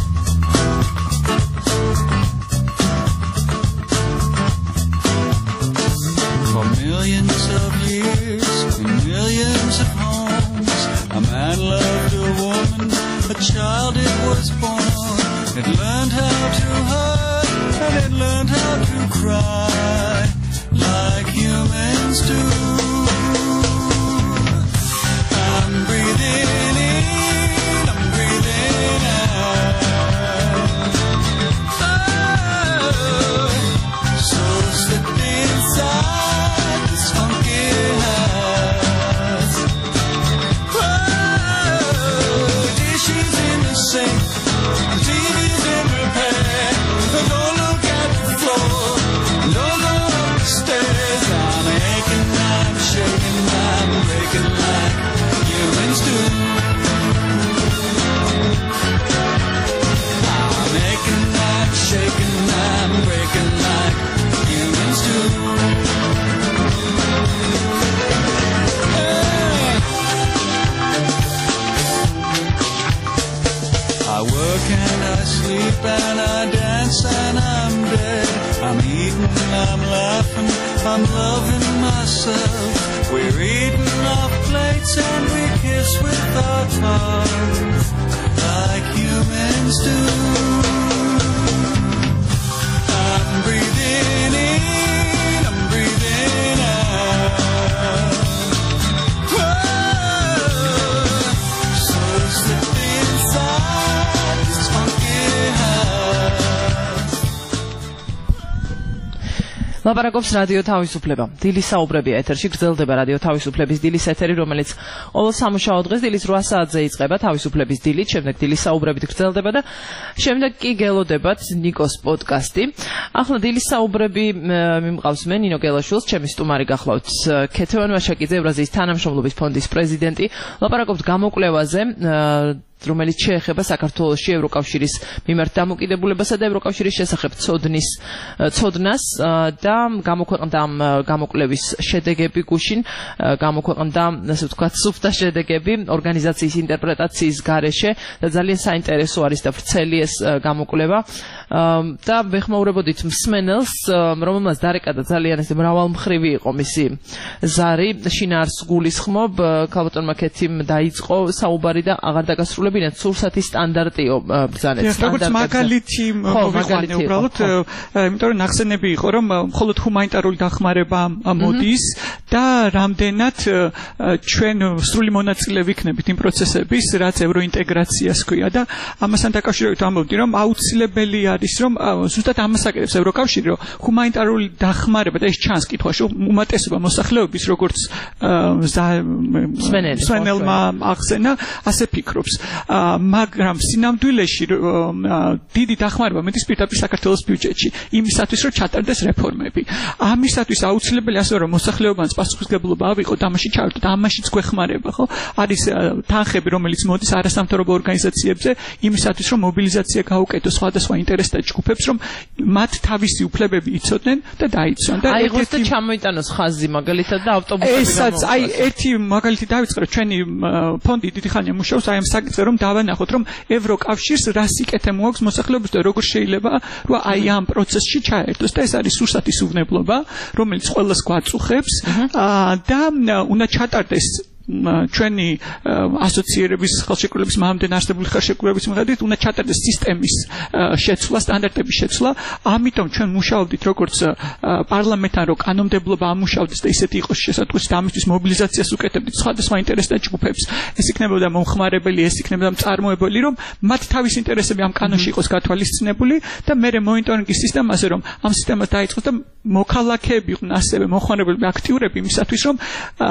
Millions of years, millions of homes. A man loved a woman, a child it was born. It learned how to hurt and it learned how to cry like humans do. I'm breathing in, I'm breathing out. and I dance and I'm dead. I'm eating, I'm laughing, I'm loving myself. We're eating off plates and we kiss with our tongues like humans do. I'm breathing in, I'm breathing out. So slip inside this funky house. ლაპარაკობს რადიო თავისუფლება. დილის საუბრები ეთერში გრძელდება რადიო თავისუფლების დილის ეთერი, რომელიც ყოველ სამუშაო დღეს დილის 8 საათზე იწყება თავისუფლების დილით, შემდეგ დილის საუბრებით გრძელდება და შემდეგ კი გელოდებათ ნიკოს პოდკასტი. ახლა დილის საუბრები მიმყავს მე ნინო გელაშვილს, ჩემი სტუმარი გახლავთ ქეთევან ვაშაკიძე, ევრაზიის თანამშრომლობის ფონდის პრეზიდენტი. ლაპარაკობთ გამოკვლევაზე, რომელიც შეეხება საქართველოში ევროკავშირის მიმართ დამოკიდებულებასა და ევროკავშირის შესახებ ცოდნას და გამოქვეყნდა ამ გამოკვლევის შედეგები გუშინ, გამოქვეყნდა ასე ვთქვათ სუფთა შედეგები ორგანიზაციის ინტერპრეტაციის გარეშე და ძალიან საინტერესო არის და ვრცელი ეს გამოკვლევა და ვეხმაურებოდით მსმენელს, რომელმაც დარეკადა ძალიან ეს მრავალმხრივი იყო მისი ზარი, შინაარს გულისხმობ, ქალბატონმა ქეთიმ დაიწყო საუბარი და აღარ დაგასრულებინათ სურსათი სტანდარტიო ბრძანეთ. როგორც მაგალითი მოვიყვანე უბრალოდ, იმიტომ რომ ნახსენები იყო, რომ მხოლოდ ჰუმანიტარული დახმარება მოდის და რამდენად ჩვენ სრული მონაწილე ვიქნებით იმ პროცესების, რაც ევროინტეგრაციას ქვია და ამასთან დაკავშირებით ამბობდი, რომ აუცილებელი არის, რომ ზუსტად ამას აკეთებს ევროკავშირი, რომ ჰუმანიტარული დახმარება და ეს ჩანს კითხვაში, უმეტესობა მოსახლეობის, როგორც მსმენელმა ახსენა, ასე ფიქრობს. მაგრამ სინამდვილეში დიდი დახმარება მეტის პირდაპირ საქართველოს ბიუჯეტში, იმისათვის, რომ ჩატარდეს რეფორმები. ამისათვის აუცილებელი ასე რომ მოსახლეობაც პასუხისმგებლობა ავიღოთ, ამაში ჩავერთოთ, ამაშიც გვეხმარება, ხო? არის თანხები, რომელიც მოდის არასამთავრობო ორგანიზაციებზე, იმისათვის, რომ მობილიზაცია გაუკეთოს სხვადასხვა ინტერესთა ჯგუფებს, რომ მათ თავისი უფლებები იცოდნენ და დაიცვან. და აიღოს და ჩამოიტანოს ხაზი მაგალითად და ავტობუსები ესაც აი ერთი მაგალითი დავიწყე, რომ ჩვენი ფონდი დიდი ხანია მუშაობს აი ამ საკითხზე, რომ დავანახოთ, რომ ევროკავშირს რა სიკეთე მოაქვს მოსახლეობის და როგორ შეიძლება რომ აი ამ პროცესში ჩაერთოს და ეს არის სურსათის უვნებლობა, რომელიც ყველას გვაწუხებს და უნდა ჩატარდეს ჩვენი ასოციერების ხელშეკრულების მამდენ არსებული ხელშეკრულების მიხედვით უნდა ჩატარდეს სისტემის შეცვლა, სტანდარტების შეცვლა. ამიტომ ჩვენ მუშაობდით როგორც პარლამენტთან, რომ კანონმდებლობა ამუშავდეს და ისეთი იყოს შესაძლოა ამისთვის მობილიზაციას უკეთებდით სხვადასხვა ინტერესთა ჯგუფებს. ეს იქნებოდა მომხმარებელი, ეს იქნებოდა მწარმოებელი, რომ მათ თავის ინტერესები ამ კანონში იყოს გათვალისწინებული და მეორე მონიტორინგის სისტემაზე, რომ ამ სისტემას დაიწყოს და მოქალაქეები იყვნენ ასევე მოხმარებელები აქტიურები იმისათვის, რომ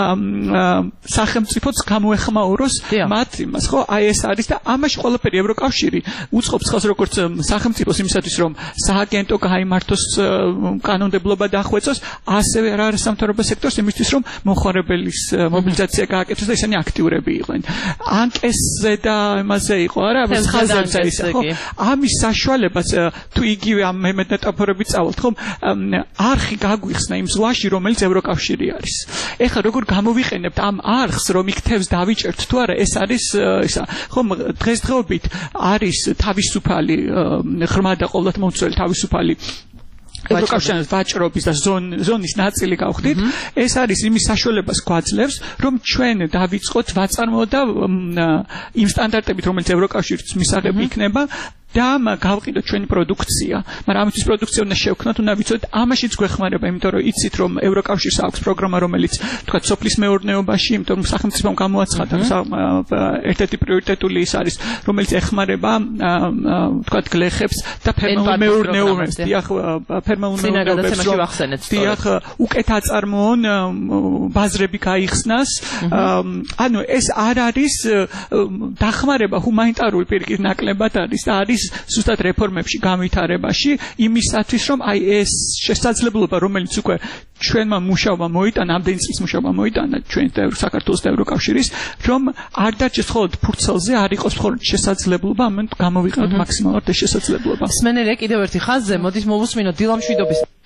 სახელმწიფოც გამოეხმაუროს მათ იმას, ხო? აი ეს არის და ამაში ყველაფერი ევროკავშირი უწყობს ხელს როგორც სახელმწიფოს იმისათვის, რომ სააგენტო გაიმართოს, კანონმდებლობა დახვეწოს, ასევე არასამთავრობო სექტორს იმისთვის, რომ მოხმარებელის მობილიზაცია გააკეთოს და ისინი აქტიურები იყვნენ. ანკესზე და იმაზე იყო, არა, ხაზებზე ის, ხო? ამის საშუალებას თუ იგივე ამ მეტაფორებით წავალთ, ხო? არხი გაგვიხსნა იმ ზღვაში, რომელიც ევროკავშირი არის. ეხლა როგორ გამოვიყენებთ ამ არხს, რომ იქთევს დავიჭერთ თუ არა, ეს არის ისა, ხომ დღესდღეობით არის თავისუფალი ღრმა და ყოვლადმომცველი თავისუფალი ევროკავშირის ვაჭრობის და ზონის ნაწილი გავხდით. ეს არის იმის საშუალებას გვაძლევს, რომ ჩვენ დავიწყოთ ვაწარმოო და იმ სტანდარტებით, რომელიც ევროკავშირის მისაღები იქნება და გავყიდოთ ჩვენი პროდუქცია, მაგრამ ამისთვის პროდუქცია უნდა შევქნათ, უნდა ვიცოდეთ, ამაშიც გვეხმარება, იმიტომ რომ იცით, რომ ევროკავშირს აქვს პროგრამა, რომელიც თქვა სოფლის მეურნეობაში, იმიტომ რომ სახელმწიფომ გამოაცხადა, ერთ-ერთი პრიორიტეტული ის არის, რომელიც ეხმარება თქვა გლეხებს და ფერმერულ მეურნეობებს, დიახ, ფერმერულ მეურნეობებს, დიახ, უკეთ აწარმოონ, ბაზრები გაიხსნას, ანუ ეს არ არის დახმარება ჰუმანიტარული პირიქით ნაკლებად არის და არის ზუსტად რეფორმებში განვითარებაში იმისათვის, რომ აი ეს შესაძლებლობა, რომელიც უკვე ჩვენმა მუშაობამ მოიტანა, ამდენი წლის მუშაობა მოიტანა ჩვენ და საქართველოს და ევროკავშირის, რომ არ დაჭერს მხოლოდ ფურცელზე, არ იყოს მხოლოდ შესაძლებლობა, ამან გამოვიყენოთ მაქსიმალურად ეს შესაძლებლობა. სმენელია კიდევ ერთი ხაზზე, მოდით მოვუსმინოთ დილამშვიდობის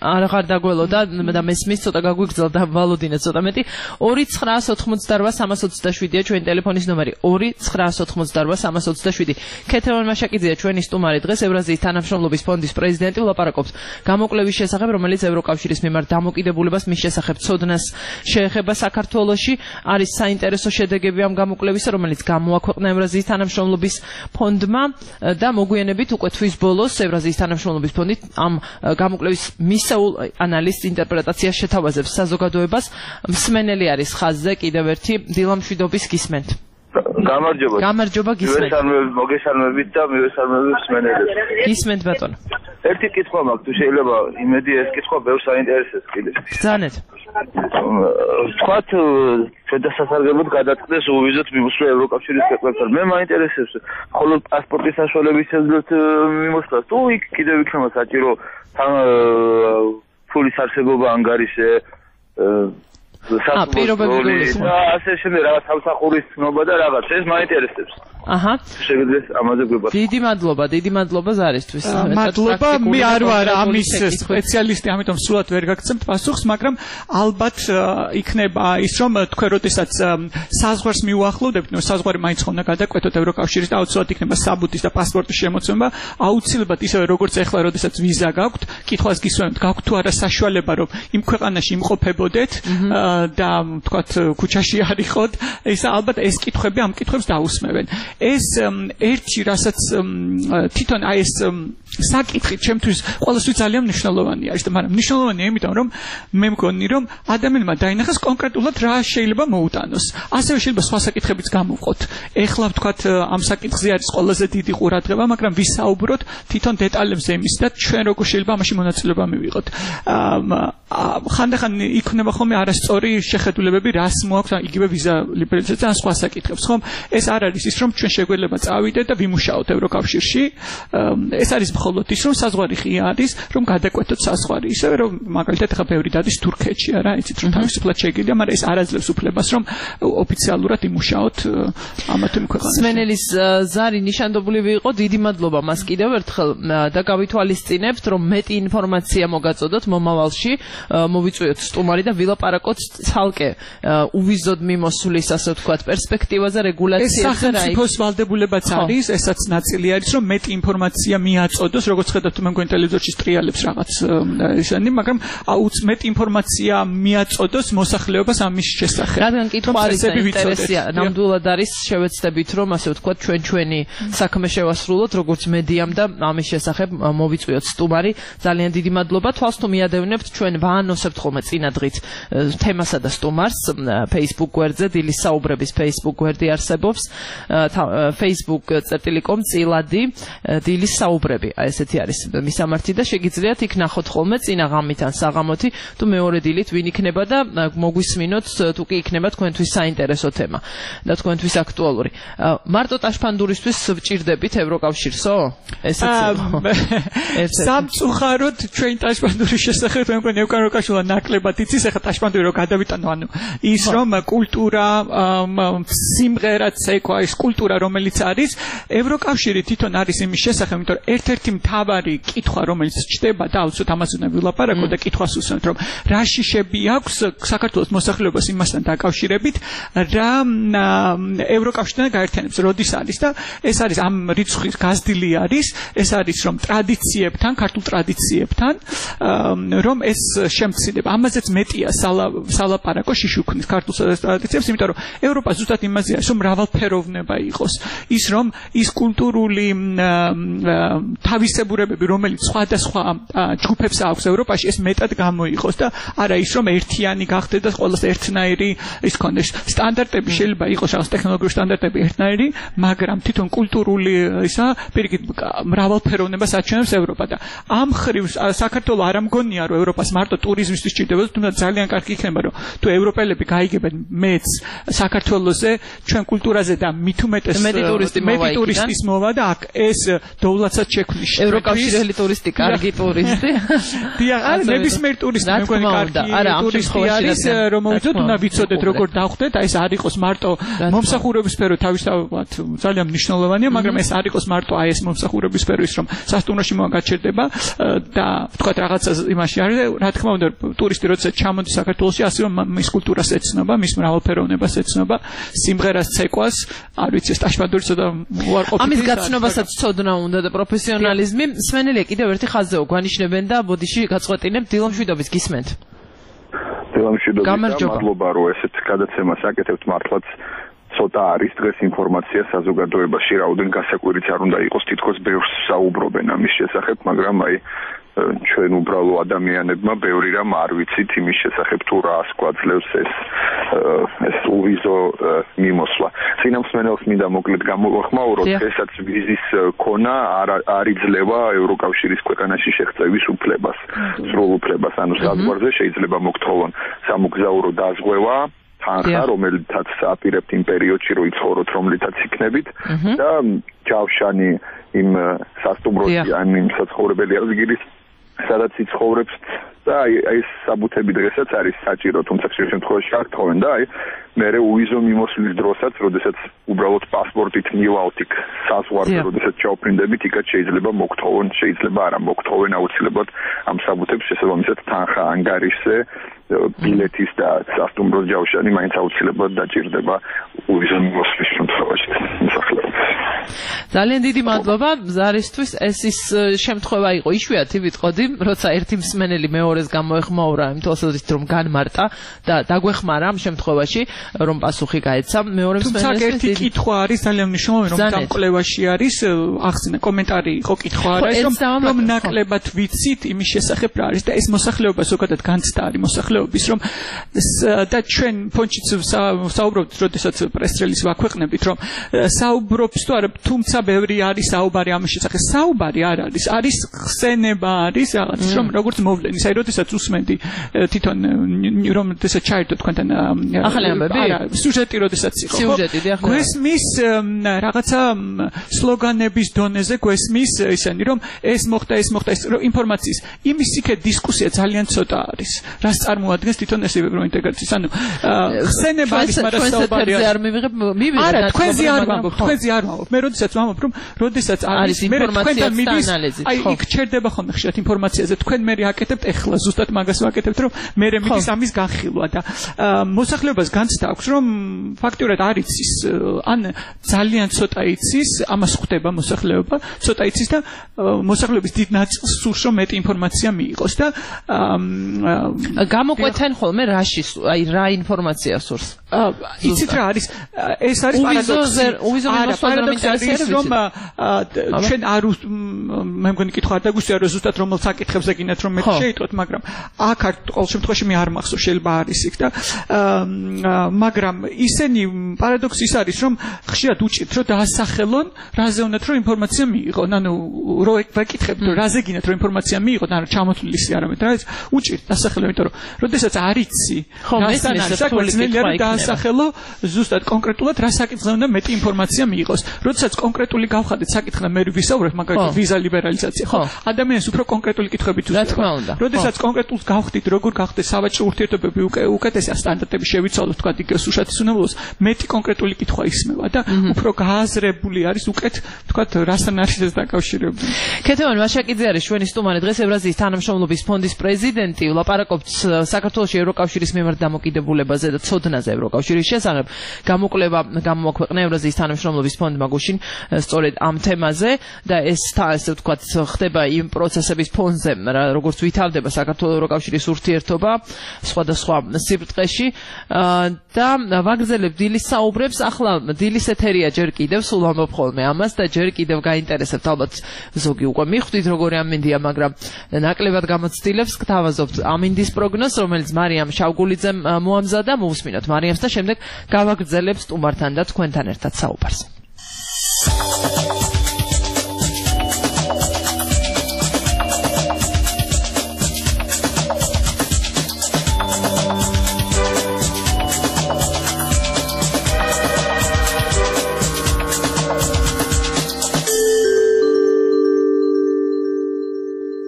აღარ დაგველოდა და მესმის ცოტა გაგვიგრძელდა ვალოდინე ცოტა მეტი 2988327-ია ჩვენი ტელეფონის ნომერი 2988327 ქეთევან მაშაკიძეა ჩვენი სტუმარი დღეს ევრაზიის თანამშრომლობის ფონდის პრეზიდენტი ვლაპარაკობს გამოკვლევის შესახებ რომელიც ევროკავშირის მიმართ დამოკიდებულებას მის შესახებ ცოდნას შეეხება საქართველოში არის საინტერესო შედეგები ამ გამოკვლევისა რომელიც გამოაქვეყნა ევრაზიის თანამშრომლობის ფონდმა და მოგვიანებით უკვე თვის ბოლოს ევრაზიის თანამშრომლობის ფონდი ამ გამოკვლევის მისეულ ანალიზს ინტერპრეტაციას შეთავაზებს საზოგადოებას მსმენელი არის ხაზზე კიდევ ერთი დილამშვიდობის გისმენთ გამარჯობა გისმენთ მოგესალმებით და მივესალმებით მსმენელებს გისმენთ ბატონო ერთი კითხვა მაქვს თუ შეიძლება იმედი ეს კითხვა ბევრს აინტერესებს კიდევ ბრძანეთ თქვათ შესაძლებლად გადაწყდეს უვიზოთ მიმოსვლა ევროკავშირის ქვეყნებთან მე მაინტერესებს ხოლო პასპორტის საშუალებით შეძლოთ მიმოსვლა თუ იქ კიდევ იქნება საჭირო ფულის არსებობა ანგარიშზე პირობები გულისხმობ ასე შემდეგ რაღაც სამსახურის ცნობა და რაღაც ეს მაინტერესებს აჰა შეგიძლიათ ამაზე გვიბათ დიდი მადლობა ზარისთვის მადლობა მე არ ვარ ამის სპეციალისტი ამიტომ სულად ვერ გაგცემთ პასუხს მაგრამ ალბათ იქნება ის რომ თქვენ როდესაც საზღვარს მიუახლოვდებთ ნუ საზღვარი მაინც ხომ გადაკვეთოთ ევროკავშირის და აუცილებლად იქნება საბუთის და პასპორტის შემოცემა აუცილებლად ისევე როგორც ახლა როდესაც ვიზა გაქვთ კითხვას გისვენთ გაქვთ თუ არა საშუალება რომ იმ ქვეყანაში იმყოფებოდეთ და თქვათ ქუჩაში არიხოთ ეს ალბათ ეს კითხვები ამ კითხვებს დაусმევენ ეს ერთი რასაც თვითონ აი ეს საკითხი ჩემთვის ყოველთვის ძალიან მნიშვნელოვანი არის და მაგრამ მნიშვნელოვანია იმიტომ რომ მე მგონი რომ ადამიანმა დაინახოს კონკრეტულად რა შეიძლება მოუტანოს ასევე შეიძლება სხვა საკითხებიც გამოვყოთ ეხლა ვთქვათ ამ საკითხზე არის ყველაზე დიდი ყურადღება მაგრამ ვისაუბროთ თვითონ დეტალებზე იმის და ჩვენ როგორ შეიძლება ამაში მონაწილეობა მივიღოთ ხანდახან იქნება ხოლმე არასწორი შეხედულებები რას მოაქვს იგივე ვიზა ლიბერალიზაცია ან სხვა საკითხებს ხომ ეს არ არის ის რომ ჩვენ შეგვეძლება წავიდეთ და ვიმუშაოთ ევროკავშირში ეს არის მხოლოდ ის რომ საზღვარი ღია არის რომ გადაკვეთოთ საზღვარი ისევე რომ მაგალითად ახლა ბევრი დადის თურქეთში არა იცით რომ თავისუფლად შეგიძლია მაგრამ ეს არ აძლევს უფლებას რომ ოფიციალურად იმუშაოთ ამათ იმ ქვეყანაში სმენელის ზარი ნიშანდობლივი იყო დიდი მადლობა მას კიდევ ერთხელ და გავითვალისწინებთ რომ მეტი ინფორმაცია მოგაწოდოთ მომავალში მოვიწვიოთ სტუმარი და ვილაპარაკოთ ცალკე უვიზოდ მიმოსვლის ასე ვთქვათ პერსპექტივაზე რეგულაციაზე რა ის ვალდებულებაც არის ესაც ნაწილი არის რომ მეტი ინფორმაცია მიაწოდოს როგორც ხედავთ მე მგონი ტელევიზორში სტრიალებს რაღაც ისანი მაგრამ მეტი ინფორმაცია მიაწოდოს მოსახლეობას ამის შესახებ რადგან კითხვა არის ინტერესია ნამდვილად არის შევეცდებით რომ ასე ვთქვათ ჩვენი საქმე შევასრულოთ როგორც მედიამ და ამის შესახებ მოვიწვიოთ სტუმარი ძალიან დიდი მადლობა თვალს თუ მიადევნებთ ჩვენ ვაანონსებთ ხოლმე წინა დღით თემასა და სტუმარს Facebook გვერდზე დილის საუბრების Facebook გვერდი არსებობს facebook.com წილადი დილის საუბრები აი ესეთი არის მისამართი და შეგიძლიათ იქ ნახოთ ხოლმე წინა ღამით ან საღამოთი თუ მეორე დილით ვინ იქნება და მოგვისმინოთ თუ კი იქნება თქვენთვის საინტერესო თემა და თქვენთვის აქტუალური მარტო ტაშფანდურისთვის ვჭირდებით ევროკავშირსო ესეც სამწუხაროდ ჩვენ ტაშფანდურის შესახებ მე მგონი ევროკავშირმა ნაკლებად იცის ახლა ტაშფანდური რო გადავიტანო ანუ ის რომ კულტურა სიმღერა ცეკვა ის კულტურა რომელიც არის ევროკავშირი თვითონ არის იმის შესახებ იმიტომ რომ ერთ-ერთი მთავარი კითხვა რომელიც ჩდება და აუცილებლად ამაზე უნდა ვილაპარაკო და კითხვას უსვენთ რომ რა შიშები აქვს საქართველოს მოსახლეობას იმასთან დაკავშირებით რა ევროკავშირთან გაერთიანებს როდის არის და ეს არის ამ რიცხვის გაზრდილი არის ეს არის რომ ტრადიციებთან ქართულ ტრადიციებთან რომ ეს შემცირდება ამაზეც მეტია სალაპარაკო შიშუქნის ქართულ ტრადიციებს იმიტომ რომ ევროპა ზუსტად იმაზე არის რომ მრავალფეროვნება იყოს ის რომ ის კულტურული თავისებურებები რომელიც სხვადასხვა ჯგუფებს აქვს ევროპაში ეს მეტად გამოიყოს და არა ის რომ ერთიანი გახდეს და ყველას ერთნაირი ის კონდეს სტანდარტები შეიძლება იყოს რაღაც ტექნოლოგიური სტანდარტები ერთნაირი მაგრამ თვითონ კულტურული ისა პირიქით მრავალფეროვნებას აჩვენებს ევროპა და ამ ხრივ საქართველოს არ ამგონია რომ ევროპას მარტო ტურიზმისთვის ჭირდება თუმცა ძალიან კარგი იქნება რომ თუ ევროპელები გაიგებენ მეც საქართველოსზე ჩვენ კულტურაზე და მით უმეტეს მოხდეს მეტი ტურისტის მოვა და აქ ეს დოვლაცად შექმნის ევროკავშირელი ტურისტი კარგი ტურისტი დიახ არა ნებისმიერ ტურისტი მეგონი კარგი ტურისტი არის რომ მოვიცოთ უნდა ვიცოდეთ როგორ დავხვდეთ აი ეს არ იყოს მარტო მომსახურების სფერო თავისთავად ძალიან მნიშვნელოვანია მაგრამ ეს არ იყოს მარტო აი ეს მომსახურების სფერო ის რომ სასტუმროში მოგაჩერდება და ვთქვათ რაღაცა იმაში არის რა თქმა უნდა ტურისტი როდესაც ჩამოდის საქართველოში ასე რომ მის კულტურას ეცნობა მის მრავალფეროვნებას ეცნობა სიმღერას ცეკვას არ ვიცი სტაშბანდურისა და უარყოფითი ამის გაცნობასაც ცოდნა უნდა და პროფესიონალიზმი სვენელია კიდევ ერთი ხაზეო გვანიშნებენ და ბოდიში გაწყვეტინებ დილომშვიდობის გისმენთ დილომშვიდობის მადლობა რომ ესეთ გადაცემას აკეთებთ მართლაც ცოტა არის დღეს ინფორმაცია საზოგადოებაში რაოდენ გასაკვირიც არ უნდა იყოს თითქოს ბევრს საუბრობენ ამის შესახებ მაგრამ აი ჩვენ უბრალო ადამიანებმა ბევრი რამ არ ვიცით იმის შესახებ თუ რას გვაძლევს ეს უვიზო მიმოსვლა. სინამდვილეს მინდა მოკლედ გამოვახმაო რომ დღესაც ვიზის ქონა არ იძლევა ევროკავშირის ქვეყანაში შეღწევის უფლებას, სრულ უფლებას, ანუ საზღვარზე შეიძლება მოგთხოვონ სამოგზაურო დაზღვევა თანხა რომელთაც აპირებთ იმ პერიოდში რომ იცხოვროთ რომლითაც იქნებით და ჯავშანი იმ სასტუმროში ან იმ საცხოვრებელი ადგილის სადაც იცხოვრებს და აი ეს საბუთები დღესაც არის საჭირო თუმცა ხშირ შემთხვევაში არ თხოვენ და აი მერე უვიზო მიმოსვლის დროსაც როდესაც უბრალოდ პასპორტით მივალთ იქ საზღვარზე როდესაც ჩაუფრინდებით იქაც შეიძლება მოგთხოვონ შეიძლება არა მოგთხოვენ აუცილებლად ამ საბუთებს შესაბამისად თანხა ანგარიშზე ბილეთის და სასტუმროს ჯავშანი მაინც აუცილებლად დაჭირდება უვიზო მიმოსვლის შემთხვევაში ძალიან დიდი მადლობა ზარისთვის ეს ის შემთხვევა იყო იშვიათი ვიტყოდი როცა ერთი მსმენელი მეორეს გამოეხმაურა იმ თვალსაზრისით რომ განმარტა და დაგვეხმარა ამ შემთხვევაში რომ პასუხი გაეცა მეორე მსმენელს თუმცა ერთი კითხვა არის ძალიან მნიშვნელოვანი რომ დამკვლევაში არის ახსნა კომენტარი იყო კითხვა არის რომ ნაკლებად ვიცით იმის შესახებ რა არის და ეს მოსახლეობა ზოგადად განცდა არის მოსახლეობის რომ და ჩვენ ფონჩიც საუბრობთ როდესაც პრეს-რელიზს ვაქვეყნებით რომ საუბრობს თუ არა თუმცა ბევრი არის საუბარი ამის შესახებ საუბარი არ არის არის ხსენება არის რაღაც რომ როგორც მოვლენის აი როდესაც უსმენდი თვითონ რომ როდესაც ჩაერთო თქვენთან ახალი ამბები არა სიუჟეტი როდესაც იყო გვესმის რაღაცა სლოგანების დონეზე გვესმის ისენი რომ ეს მოხდა ეს ინფორმაციის იმის იქეთ დისკუსია ძალიან ცოტა არის რას წარმოადგენს თვითონ ეს ევროინტეგრაციის ანუ ხსენება არის მაგრამ საუბარი არ მივიღებ არა თქვენზე არ ვამბობ მე როდესაც ვამბობ რომ როდესაც არის მე თქვენთან მიდის აი იქ ჩერდება ხოლმე ხშირად ინფორმაციაზე თქვენ მე აკეთებთ ეხლა ზუსტად მაგას ვაკეთებთ რომ მე მიდის ამის განხილვა და მოსახლეობას განცდა აქვს რომ ფაქტიურად არ იცის ან ძალიან ცოტა იცის ამას ხვდება მოსახლეობა ცოტა იცის და მოსახლეობის დიდ ნაწილს სურს რომ მეტი ინფორმაცია მიიღოს და გამოკვეთენ ხოლმე რაში აი რა ინფორმაცია სურს იცით რა არის ეს არის პარადოქსი რომ ჩვენ არ მე მგონი კითხვა არ დაგვისვია რომ ზუსტად რომელ საკითხებზე გინდათ რომ მე შეიტყოთ მაგრამ აქ არ ყოველ შემთხვევაში მე არ მახსოვს შეიძლება არის იქ და მაგრამ ისენი პარადოქსი ის არის რომ ხშირად უჭირთ რომ დაასახელონ რაზე უნდათ რომ ინფორმაცია მიიღონ ანუ რო ვეკითხებთ რომ რაზე გინდათ რომ ინფორმაცია მიიღონ ანუ ჩამოთვლილი არამედ რა ის უჭირთ დასახელო იმიტომ რომ როდესაც არ იცი დაასახელო ზუსტად კონკრეტულად რა საკითხზე უნდა მეტი ინფორმაცია მიიღოს როდესაც კონკრეტული გავხადეთ საკითხი და მე ვისაუბრებ მაგალითად ვიზა ლიბერალიზაცია ხო ადამიანს უფრო კონკრეტული კითხვებით უსწრება როდესაც კონკრეტულს გავხდით როგორ გავხდეთ სავაჭრო ურთიერთობები უკეთესია სტანდარტები შევიცვალოთ თქვა იგივე სუშათის უნებლიოს მეტი კონკრეტული კითხვა ისმევა და უფრო გააზრებული არის უკეთ თქვა რასთან არის ეს დაკავშირებული ქეთევან ვაშაკიძე არის ჩვენი სტუმარი დღეს ევრაზიის თანამშრომლობის ფონდის პრეზიდენტი ვლაპარაკობთ საქართველოს ევროკავშირის მიმართ დამოკიდებულებაზე და ცოდნაზე ევროკავშირის შესახებ გამოკვლევა გამოაქვეყნა ევრაზიის თანამშრომლობის ფონდმა გუშინ სწორედ ამ თემაზე და ეს ასე ვთქვათ ხდება იმ პროცესების ფონზე როგორც ვითარდება საქართველოს ევროკავშირის ურთიერთობა სხვადასხვა სიბრტყეში და ვაგრძელებ დილის საუბრებს ახლა დილის ეთერია ჯერ კიდევ სულ ვამბობ ხოლმე ამას და ჯერ კიდევ გაინტერესებთ ალბათ ზოგი უკვე მიხვდით როგორი ამინდია მაგრამ ნაკლებად გამოცდილებს გთავაზობთ ამინდის პროგნოზს რომელიც მარიამ შავგულიძემ მოამზადა მოусმინოთ მარიამს და შემდეგ გავაგრძელებ სტუმართან და თქვენთან ერთად საუბარს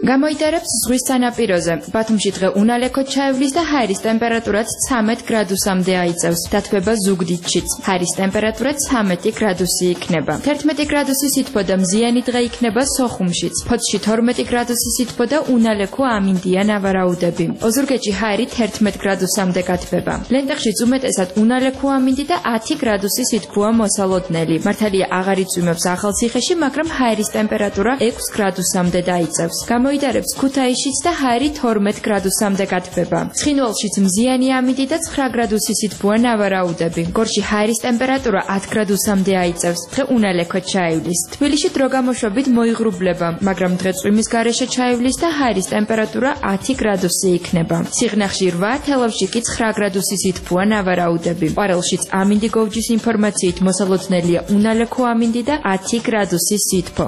გამოიტარებს ზღვის სანაპიროზე. ბათუმში დღე უნალექოდ ჩაივლის და ჰაერის ტემპერატურაც 13 გრადუსამდე აიწევს. დათბება ზუგდიდშიც. ჰაერის ტემპერატურა 13 გრადუსი იქნება. 11 გრადუსი სითბო და მზიანი დღე იქნება სოხუმშიც. ფოთში 12 გრადუსი სითბო და უნალექო ამინდიან ავარაუდები. ოზურგეთში ჰაერი 11 გრადუსამდე გათბება. ლენტეხშიც უმეტესად უნალექო ამინდი და 10 გრადუსი სითბოა მოსალოდნელი. მართალია აღარ იწვიმებს ახალციხეში, მაგრამ ჰაერის ტემპერატურა 6 გრადუსამდე დაიწევს. გამოიტარებს ქუთაისშიც და ჰაერი 12 გრადუსამდე გათბება. ცხინვალშიც მზიანი ამინდი და 9 გრადუსი სითბოა ნავარაუდები. გორში ჰაერის ტემპერატურა 10 გრადუსამდე აიწევს. დღე უნალექოდ ჩაივლის. თბილისში დრო გამოშვებით მოიღრუბლება, მაგრამ დღე წვიმის გარეშე ჩაივლის და ჰაერის ტემპერატურა 10 გრადუსი იქნება. სიღნაღში 8, თელავში კი 9 გრადუსი სითბოა ნავარაუდები. ყვარელშიც ამინდი გოვჯის ინფორმაციით მოსალოდნელია უნალექო ამინდი და 10 გრადუსი სითბო.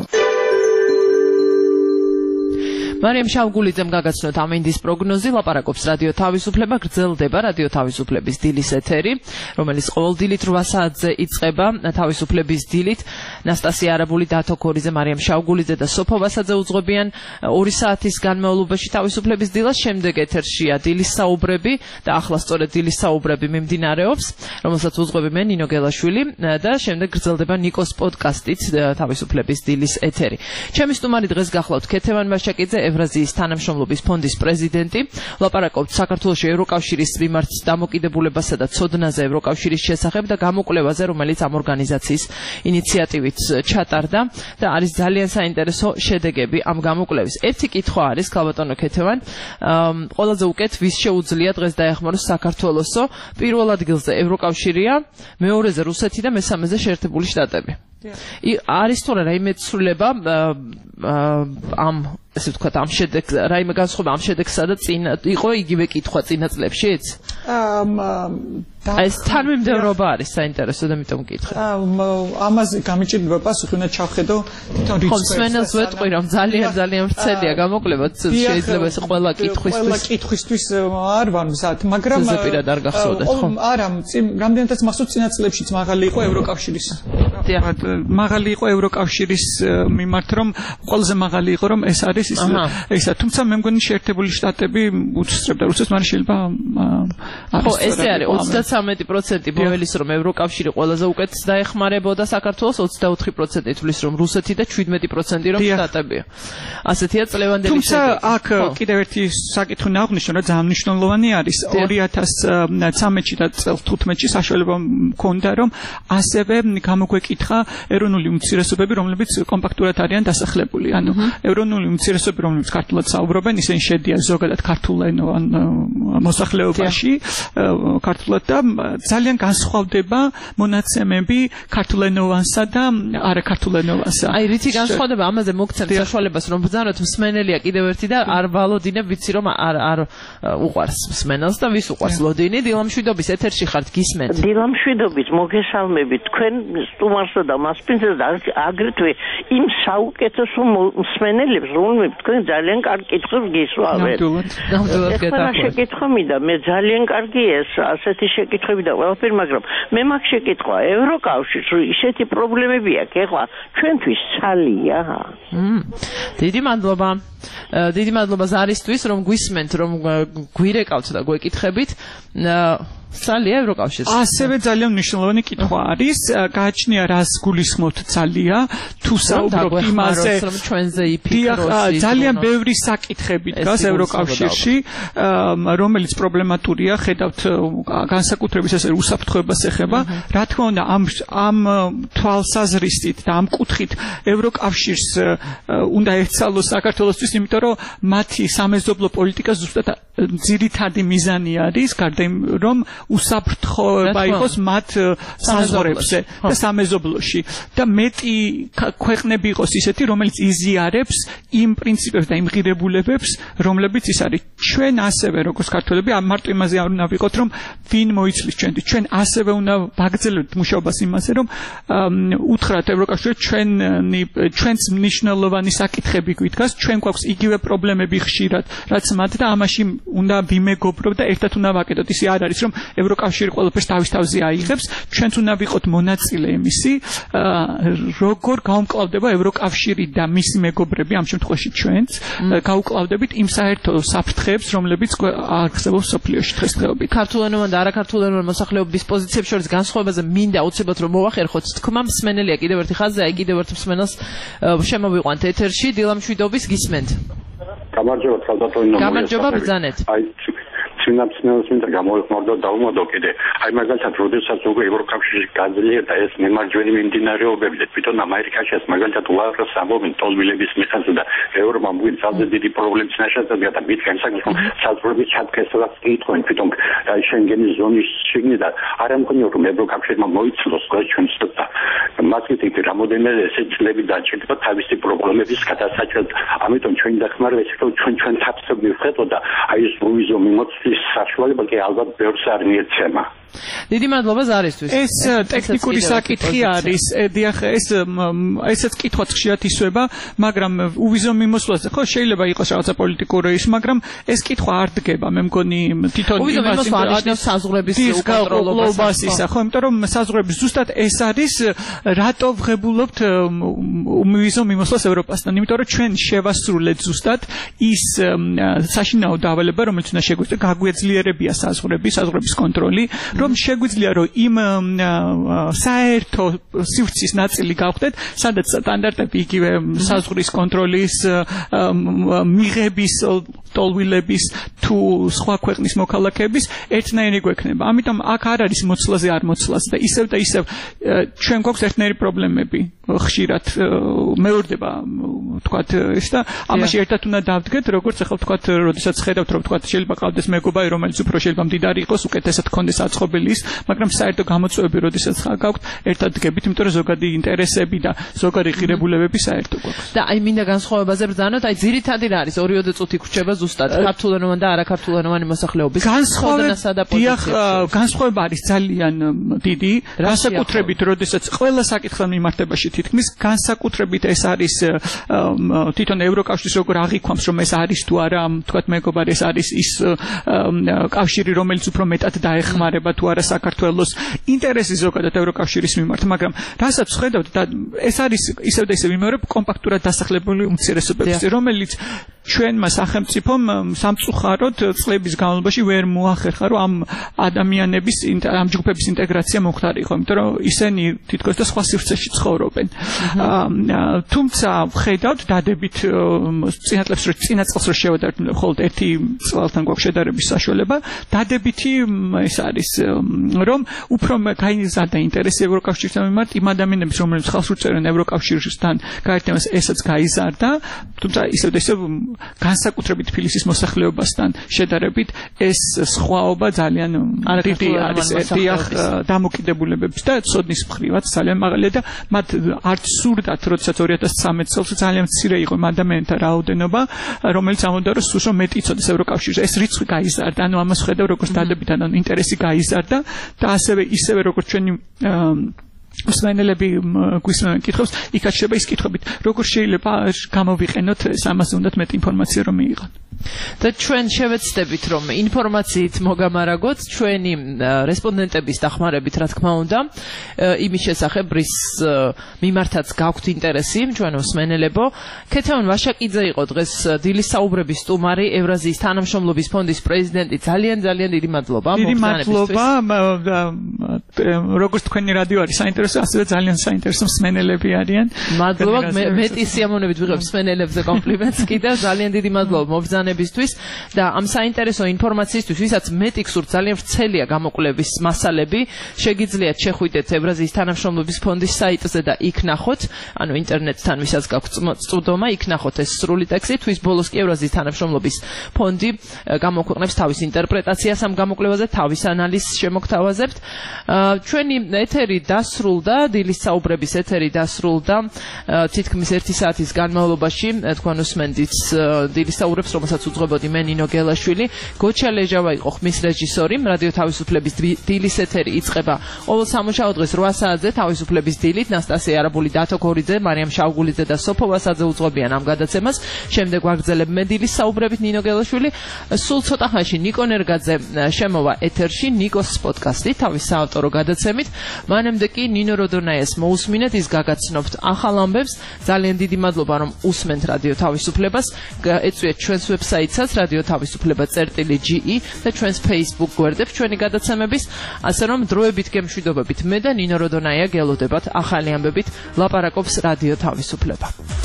მარიამ შავგულიძემ გაგაცნოთ ამინდის პროგნოზი, ლაპარაკობს რადიო თავისუფლება, გრძელდება რადიო თავისუფლების დილის ეთერი, რომელიც ყოველ დილით 8 საათზე იწყება თავისუფლების დილით. ნასტასია არაბული, დათო ქორიძე, მარიამ შავგულიძე და სოფო ვასაძე უძღვებიან 2 საათის განმავლობაში თავისუფლების დილას. შემდეგ ეთერშია დილის საუბრები და ახლა სწორედ დილის საუბრები მიმდინარეობს, რომელსაც უძღვები მე ნინო გელაშვილი და შემდეგ გრძელდება ნიკოს პოდკასტით თავისუფლების დილის ეთერი. ჩემი სტუმარი დღეს გახლავთ ქეთევან მაშაკიძე, ევრაზიის თანამშრომლობის ფონდის პრეზიდენტი. ლაპარაკობთ საქართველოში ევროკავშირის მიმართ დამოკიდებულებასა და ცოდნაზე ევროკავშირის შესახებ და გამოკვლევაზე, რომელიც ამ ორგანიზაციის ინიციატივით ჩატარდა და არის ძალიან საინტერესო შედეგები ამ გამოკვლევის. ერთი კითხვა არის, ქალბატონო ქეთევან, ყველაზე უკეთ ვის შეუძლია დღეს დაეხმაროს საქართველოსო? პირველ ადგილზე ევროკავშირია, მეორეზე რუსეთი და მესამეზე შეერთებული შტატები. არის თორე რაიმე ცვლილება ამ ესე ვთქვათ ამ შედეგს, რაიმე განსხვავება ამ შედეგსა და წინ იყო იგივე კითხვა წინა წლებშიც? ეს თანმიმდევრობა არის საინტერესო და ამიტომ მკითხე. ამაზე გამიჭირდება პასუხი, უნდა ჩავხედო თვითონ რიცხვებს. ხომსმენელს ვეტყვი, რომ ძალიან ვრცელია გამოკვლევა, შეიძლება ეს ყველა კითხვისთვის არ ვარ მზად, მაგრამ ზეპირად არ გახსოვდეთ, ხო? არა, რამდენადაც მახსოვს წინა წლებშიც მაღალი იყო ევროკავშირის. მაღალი იყო ევროკავშირის მიმართ, რომ ყველაზე მაღალი იყო, რომ ეს არის ისა, თუმცა მე მგონი შეერთებული შტატები უსწრებდა რუსეთს, მაგრამ შეიძლება ხო, ესე არის 33% მოელის, რომ ევროკავშირი ყველაზე უკეთ დაეხმარებოდა საქართველოს, 24% ითვლის, რომ რუსეთი და 17% რომ შტატებია. ასეთია წლევანდელი. თუმცა აქ კიდევ ერთი საკითხი ნაღვნიშნო, რა ძალიან მნიშვნელოვანი არის, 2013-ში და წელს 15-ში საშუალება მქონდა, რომ ასევე გამოგვეკითხა ეროვნული უმცირესობები, რომლებიც კომპაქტურად არიან დასახლებული. ანუ ეროვნული უმცირესობები, რომლებიც ქართულად საუბრობენ, ისინი შედიან ზოგადად ქართულენოვან მოსახლეობაში, ქართულად და ძალიან განსხვავდება მონაცემები ქართულენოვანსა და არაქართულენოვანსა. აი, რითი განსხვავდება, ამაზე მოგცემთ საშუალებას, რომ ბრძანოთ მსმენელია კიდევ ერთი და არ ვალოდინებ, ვიცი რომ არ უყვარს მსმენელს და ვის უყვარს ლოდინი. დილამშვიდობის ეთერში ხართ, გისმენთ. დილამშვიდობის, მოგესალმებით თქვენ სტუმარსა და მასპინძელს და აგრეთვე იმ საუკეთესო მსმენელებს, რომლებიც თქვენ ძალიან კარგ კითხვებს გისვავენ. ნამდვილად გეტყვით. შეკითხვა მინდა, მე ძალიან კარგი ეს ასეთი შეკითხვები და ყველაფერი, მაგრამ მე მაქვს შეკითხვა, ევროკავშირს ისეთი პრობლემები აქვს, ეხლა ჩვენთვის ცალია. დიდი მადლობა. დიდი მადლობა ზარისთვის, რომ გვისმენთ, რომ გვირეკავთ და გვეკითხებით. ცალია ევროკავშირს. ასევე ძალიან მნიშვნელოვანი კითხვა არის, გააჩნია რას გულისხმობთ ცალია, თუ საუბრობთ იმაზე, რომ ჩვენზე იფიქროს. ძალიან ბევრი საკითხები დგას ევროკავშირში, რომელიც პრობლემატურია, ხედავთ განსაკუთრებით ესე უსაფრთხოებას ეხება. რა თქმა უნდა, ამ თვალსაზრისით და ამ კუთხით ევროკავშირს უნდა ეცალოს საქართველოსთვის, იმიტომ რომ მათი სამეზობლო პოლიტიკა ზუსტად ძირითადი მიზანი არის, გარდა იმ რომ უსაფრთხოება იყოს მათ საზღვრებზე და სამეზობლოში და მეტი ქვეყნები იყოს ისეთი, რომელიც იზიარებს იმ პრინციპებს და იმ ღირებულებებს, რომლებიც ის არის. ჩვენ ასევე როგორც ქართველები მარტო იმაზე არ უნდა ვიყოთ, რომ ვინ მოიცლის ჩვენთვის. ჩვენ ასევე უნდა ვაგრძელებთ მუშაობას იმაზე, რომ უთხრათ ევროკავშირს ჩვენს მნიშვნელოვანი საკითხები გვიდგას, ჩვენ გვაქვს იგივე პრობლემები ხშირად, რაც მათ და ამაში უნდა ვიმეგობროთ და ერთად უნდა ვაკეთოთ. ისე არ არის, რომ ევროკავშირი ყველაფერს თავის თავზე აიღებს, ჩვენც უნდა ვიყოთ მონაწილე იმისი, როგორ გაუმკლავდება ევროკავშირი და მისი მეგობრები, ამ შემთხვევაში ჩვენც, გაუკლავდებით იმ საერთო საფრთხეებს, რომლებიც არსებობს სოფლიოში დღესდღეობით. ქართულენოვან და არაქართულენოვან მოსახლეობის პოზიციებს შორის განსხვავებაზე მინდა აუცილებლად რომ მოვახერხოთ თქმა მსმენელია კიდევ ერთი ხაზი, აი კიდევ ერთ მსმენელს შემოვიყვანთ ეთერში, დილამშვიდობის გისმენთ. გამარჯობა ხალხო. გამარჯობა ბრძანეთ. აი სინაფსნელს მინდა გამოვიხმარო და დავუმატო კიდე. აი მაგალითად, როდესაც უკვე ევროკავშირი გაძლიერდა ეს მემარჯვენე მიმდინარეობები და თვითონ ამერიკაშიც მაგალითად უარყოს ამბობენ ტოლვილების მიხანს და ევროპა მგვიწავდა დიდი პრობლემის ნაშადია და მითხენ საკითხი საზღვრების ჩატკესაც კითხავენ თვითონ აი შენგენის ზონის შიგნით და არ ამქონია რომ ევროკავშირმა მოიცნოს ჩვენ ცოტა მასეთი რამოდენიმე ესეცლები დაჭირდება თავისი პრობლემების გადასაჭრად ამიტომ ჩვენი დახმარება ეს რომ ჩვენ თაფსები ვხედოთ და აი ეს ვიზო მიმოწვის საშუალება კი ალბათ ბევრს არ მიეცემა. დიდი მადლობა ზარისთვის. ეს ტექნიკური საკითხი არის. დიახ, ესეც კითხვაც ხშირად ისვება, მაგრამ უვიზო მიმოსვლაზე ხო შეიძლება იყოს რაღაცა პოლიტიკური ის, მაგრამ ეს კითხვა არ დგება. მე მგონი თვითონ უვიზო მიმოსვლა არის საზღვრების უკონტროლობას ისა, ხო, იმიტომ რომ საზღვრების ზუსტად ეს არის, რატო ვღებულობთ უვიზო მიმოსვლას ევროპასთან, იმიტომ რომ ჩვენ შევასრულეთ ზუსტად ის საშინაო დავალება, რომელიც უნდა შეგვიძლია გაგვეძლიერებია საზღვრების კონტროლი. რომ შეგვიძლია რომ იმ საერთო სივრცის ნაწილი გავხდეთ, სადაც სტანდარტები იგივე საზღვრის კონტროლის, მიღების, ტოლვილების თუ სხვა ქვეყნის მოქალაქეების ერთნაირი გვექნება. ამიტომ აქ არ არის მოცლაზე არ მოცლაზე და ისევ ჩვენ გვაქვს ერთნაირი პრობლემები ხშირად მეორდება თქვათ ეს და ამაში ერთად უნდა დავდგეთ, როგორც ახლა თქვათ, როდესაც ხედავთ რომ თქვათ შეიძლება ყავდეს მეგობარი, რომელიც უფრო შეიძლება მდიდარი იყოს, უკეთესად ქონდეს აწყობილი ის, მაგრამ საერთო გამოწვევები როდესაც გაქვთ, ერთად დგებით, იმიტომ რომ ზოგადი ინტერესები და ზოგადი ღირებულებები საერთო გვაქვს. და აი მინდა განსხვავებაზე ბრძანოთ, აი ძირითადი რა არის 2-3 წუთი გრჩება ზუსტად ქართულენოვანი და არაქართულენოვანი მოსახლეობის განსხვავება არის ძალიან დიდი, განსაკუთრებით როდესაც ყველა საკითხთან მიმართებაში თითქმის განსაკუთრებით ეს არის თვითონ ევროკავშირის როგორ აღიქვამს რომ ეს არის თუ არა, თქვათ მეგობარი ეს არის ის კავშირი რომელიც უფრო მეტად დაეხმარება თუ არა საქართველოს ინტერესი ზოგადად ევროკავშირის მიმართ, მაგრამ რასაც ხედავთ და ეს არის ისევ და ისევ იმეორებ კომპაქტურად დასახლებული უმცირესობების, რომელიც ჩვენმა სახელმწიფომ სამწუხაროდ წლების განმავლობაში ვერ მოახერხა რომ ამ ადამიანების ამ ჯგუფების ინტეგრაცია მომხდარიყო, იმიტომ რომ ისინი თითქოს და სხვა სივრცეში ცხოვრობენ. თუმცა ხედავთ დადებით წინა წელს რომ შევადარებთ მხოლოდ ერთი წელთან გვაქვს შედარების საშუალება, დადებითი ეს არის რომ უფრო გაიზარდა ინტერესი ევროკავშირთან მიმართ იმ ადამიანების რომლებიც ხალხს უწევენ ევროკავშირისთან გაერთიანებას, ესაც გაიზარდა, თუმცა ისევ და ისევ განსაკუთრებით თბილისის მოსახლეობასთან შედარებით ეს სხვაობა ძალიან დიდი არის დამოკიდებულებების და ცოდნის მხრივაც ძალიან მაღალია და მათ არც სურდათ, როდესაც 2013 წელს ძალიან მცირე იყო ადამიანთა რაოდენობა, რომელიც ამბობდა რომ სულ მეტი იცოდეს ევროკავშირს, ეს რიცხვი გაიზარდა, ანუ ამას ხედავ როგორც დადებითად ინტერესი გაიზარდა და ისევე როგორც ჩვენი მსმენელები გვისმენენ კითხვებს, იქაც შეიძლება ის კითხვებით, როგორ შეიძლება გამოვიყენოთ ამაზე უნდათ მეტი ინფორმაცია რომ მიიღოთ. და ჩვენ შევეცდებით რომ ინფორმაციით მოგამარაგოთ ჩვენი რესპონდენტების დახმარებით, რა თქმა უნდა, იმის შესახებ, რის მიმართაც გაქვთ ინტერესი, ჩვენ მსმენელებო. ქეთევან ვაშაკიძე იყო დღეს დილის საუბრების სტუმარი, ევრაზიის თანამშრომლობის ფონდის პრეზიდენტი. ძალიან დიდი მადლობა. დიდი მადლობა. როგორც თქვენი რადიო არის საინტერესო, ასევე ძალიან საინტერესო მსმენელები არიან. მადლობა, მეტი სიამოვნებით ვიღებ მსმენელებზე კომპლიმენტს კიდევ. ძალიან დიდი მადლობა მობრძანებისთვის და ამ საინტერესო ინფორმაციისთვის, ვისაც მეტი გსურთ, ძალიან ვრცელია გამოკვლევის მასალები, შეგიძლიათ შეხვიდეთ ევრაზიის თანამშრომლობის ფონდის საიტზე და იქ ნახოთ, ანუ ინტერნეტთან ვისაც გაქვთ წვდომა, იქ ნახოთ ეს სრული ტექსტი. თვის ბოლოს კი ევრაზიის თანამშრომლობის ფონდი გამოქვეყნებს თავის ინტერპრეტაციას ამ გამოკვლევაზე, თავის ანალიზს შემოგთავაზებთ. ჩვენი ეთერი დასრულდა, დილის საუბრების ეთერი დასრულდა თითქმის 1 საათის განმავლობაში. თქვენ უსმენთ დილის საუბრებს, რომელსაც რომელსაც უძღვებოდი მე ნინო გელაშვილი. გოჩა ლეჟავა იყო ხმის რეჟისორი. რადიო თავისუფლების დილის ეთერი იწყება ყოველ სამუშაო დღეს 8 საათზე თავისუფლების დილით. ნასტასია არაბული, დათო ქორიძე, მარიამ შავგულიძე და სოფო ვასაძე უძღვებიან ამ გადაცემას. შემდეგ ვაგრძელებ მე დილის საუბრებით ნინო გელაშვილი. სულ ცოტა ხანში ნიკო ნერგაძე შემოვა ეთერში ნიკოს პოდკასტი თავის საავტორო გადაცემით. მანამდე კი ნინო როდონაიას მოусმინეთ, ის გაგაცნობთ ახალ ამბებს. ძალიან დიდი მადლობა რომ უსმენთ რადიო თავისუფლებას. ეწვიეთ ჩვენს ვებსაიტსაც radiotavisupleba.ge და ჩვენს Facebook გვერდებს ჩვენი გადაცემების, ასე რომ დროებით გემშვიდობებით მე და ნინო როდონაია გელოდებათ ახალი ამბებით ლაპარაკობს რადიო თავისუფლება.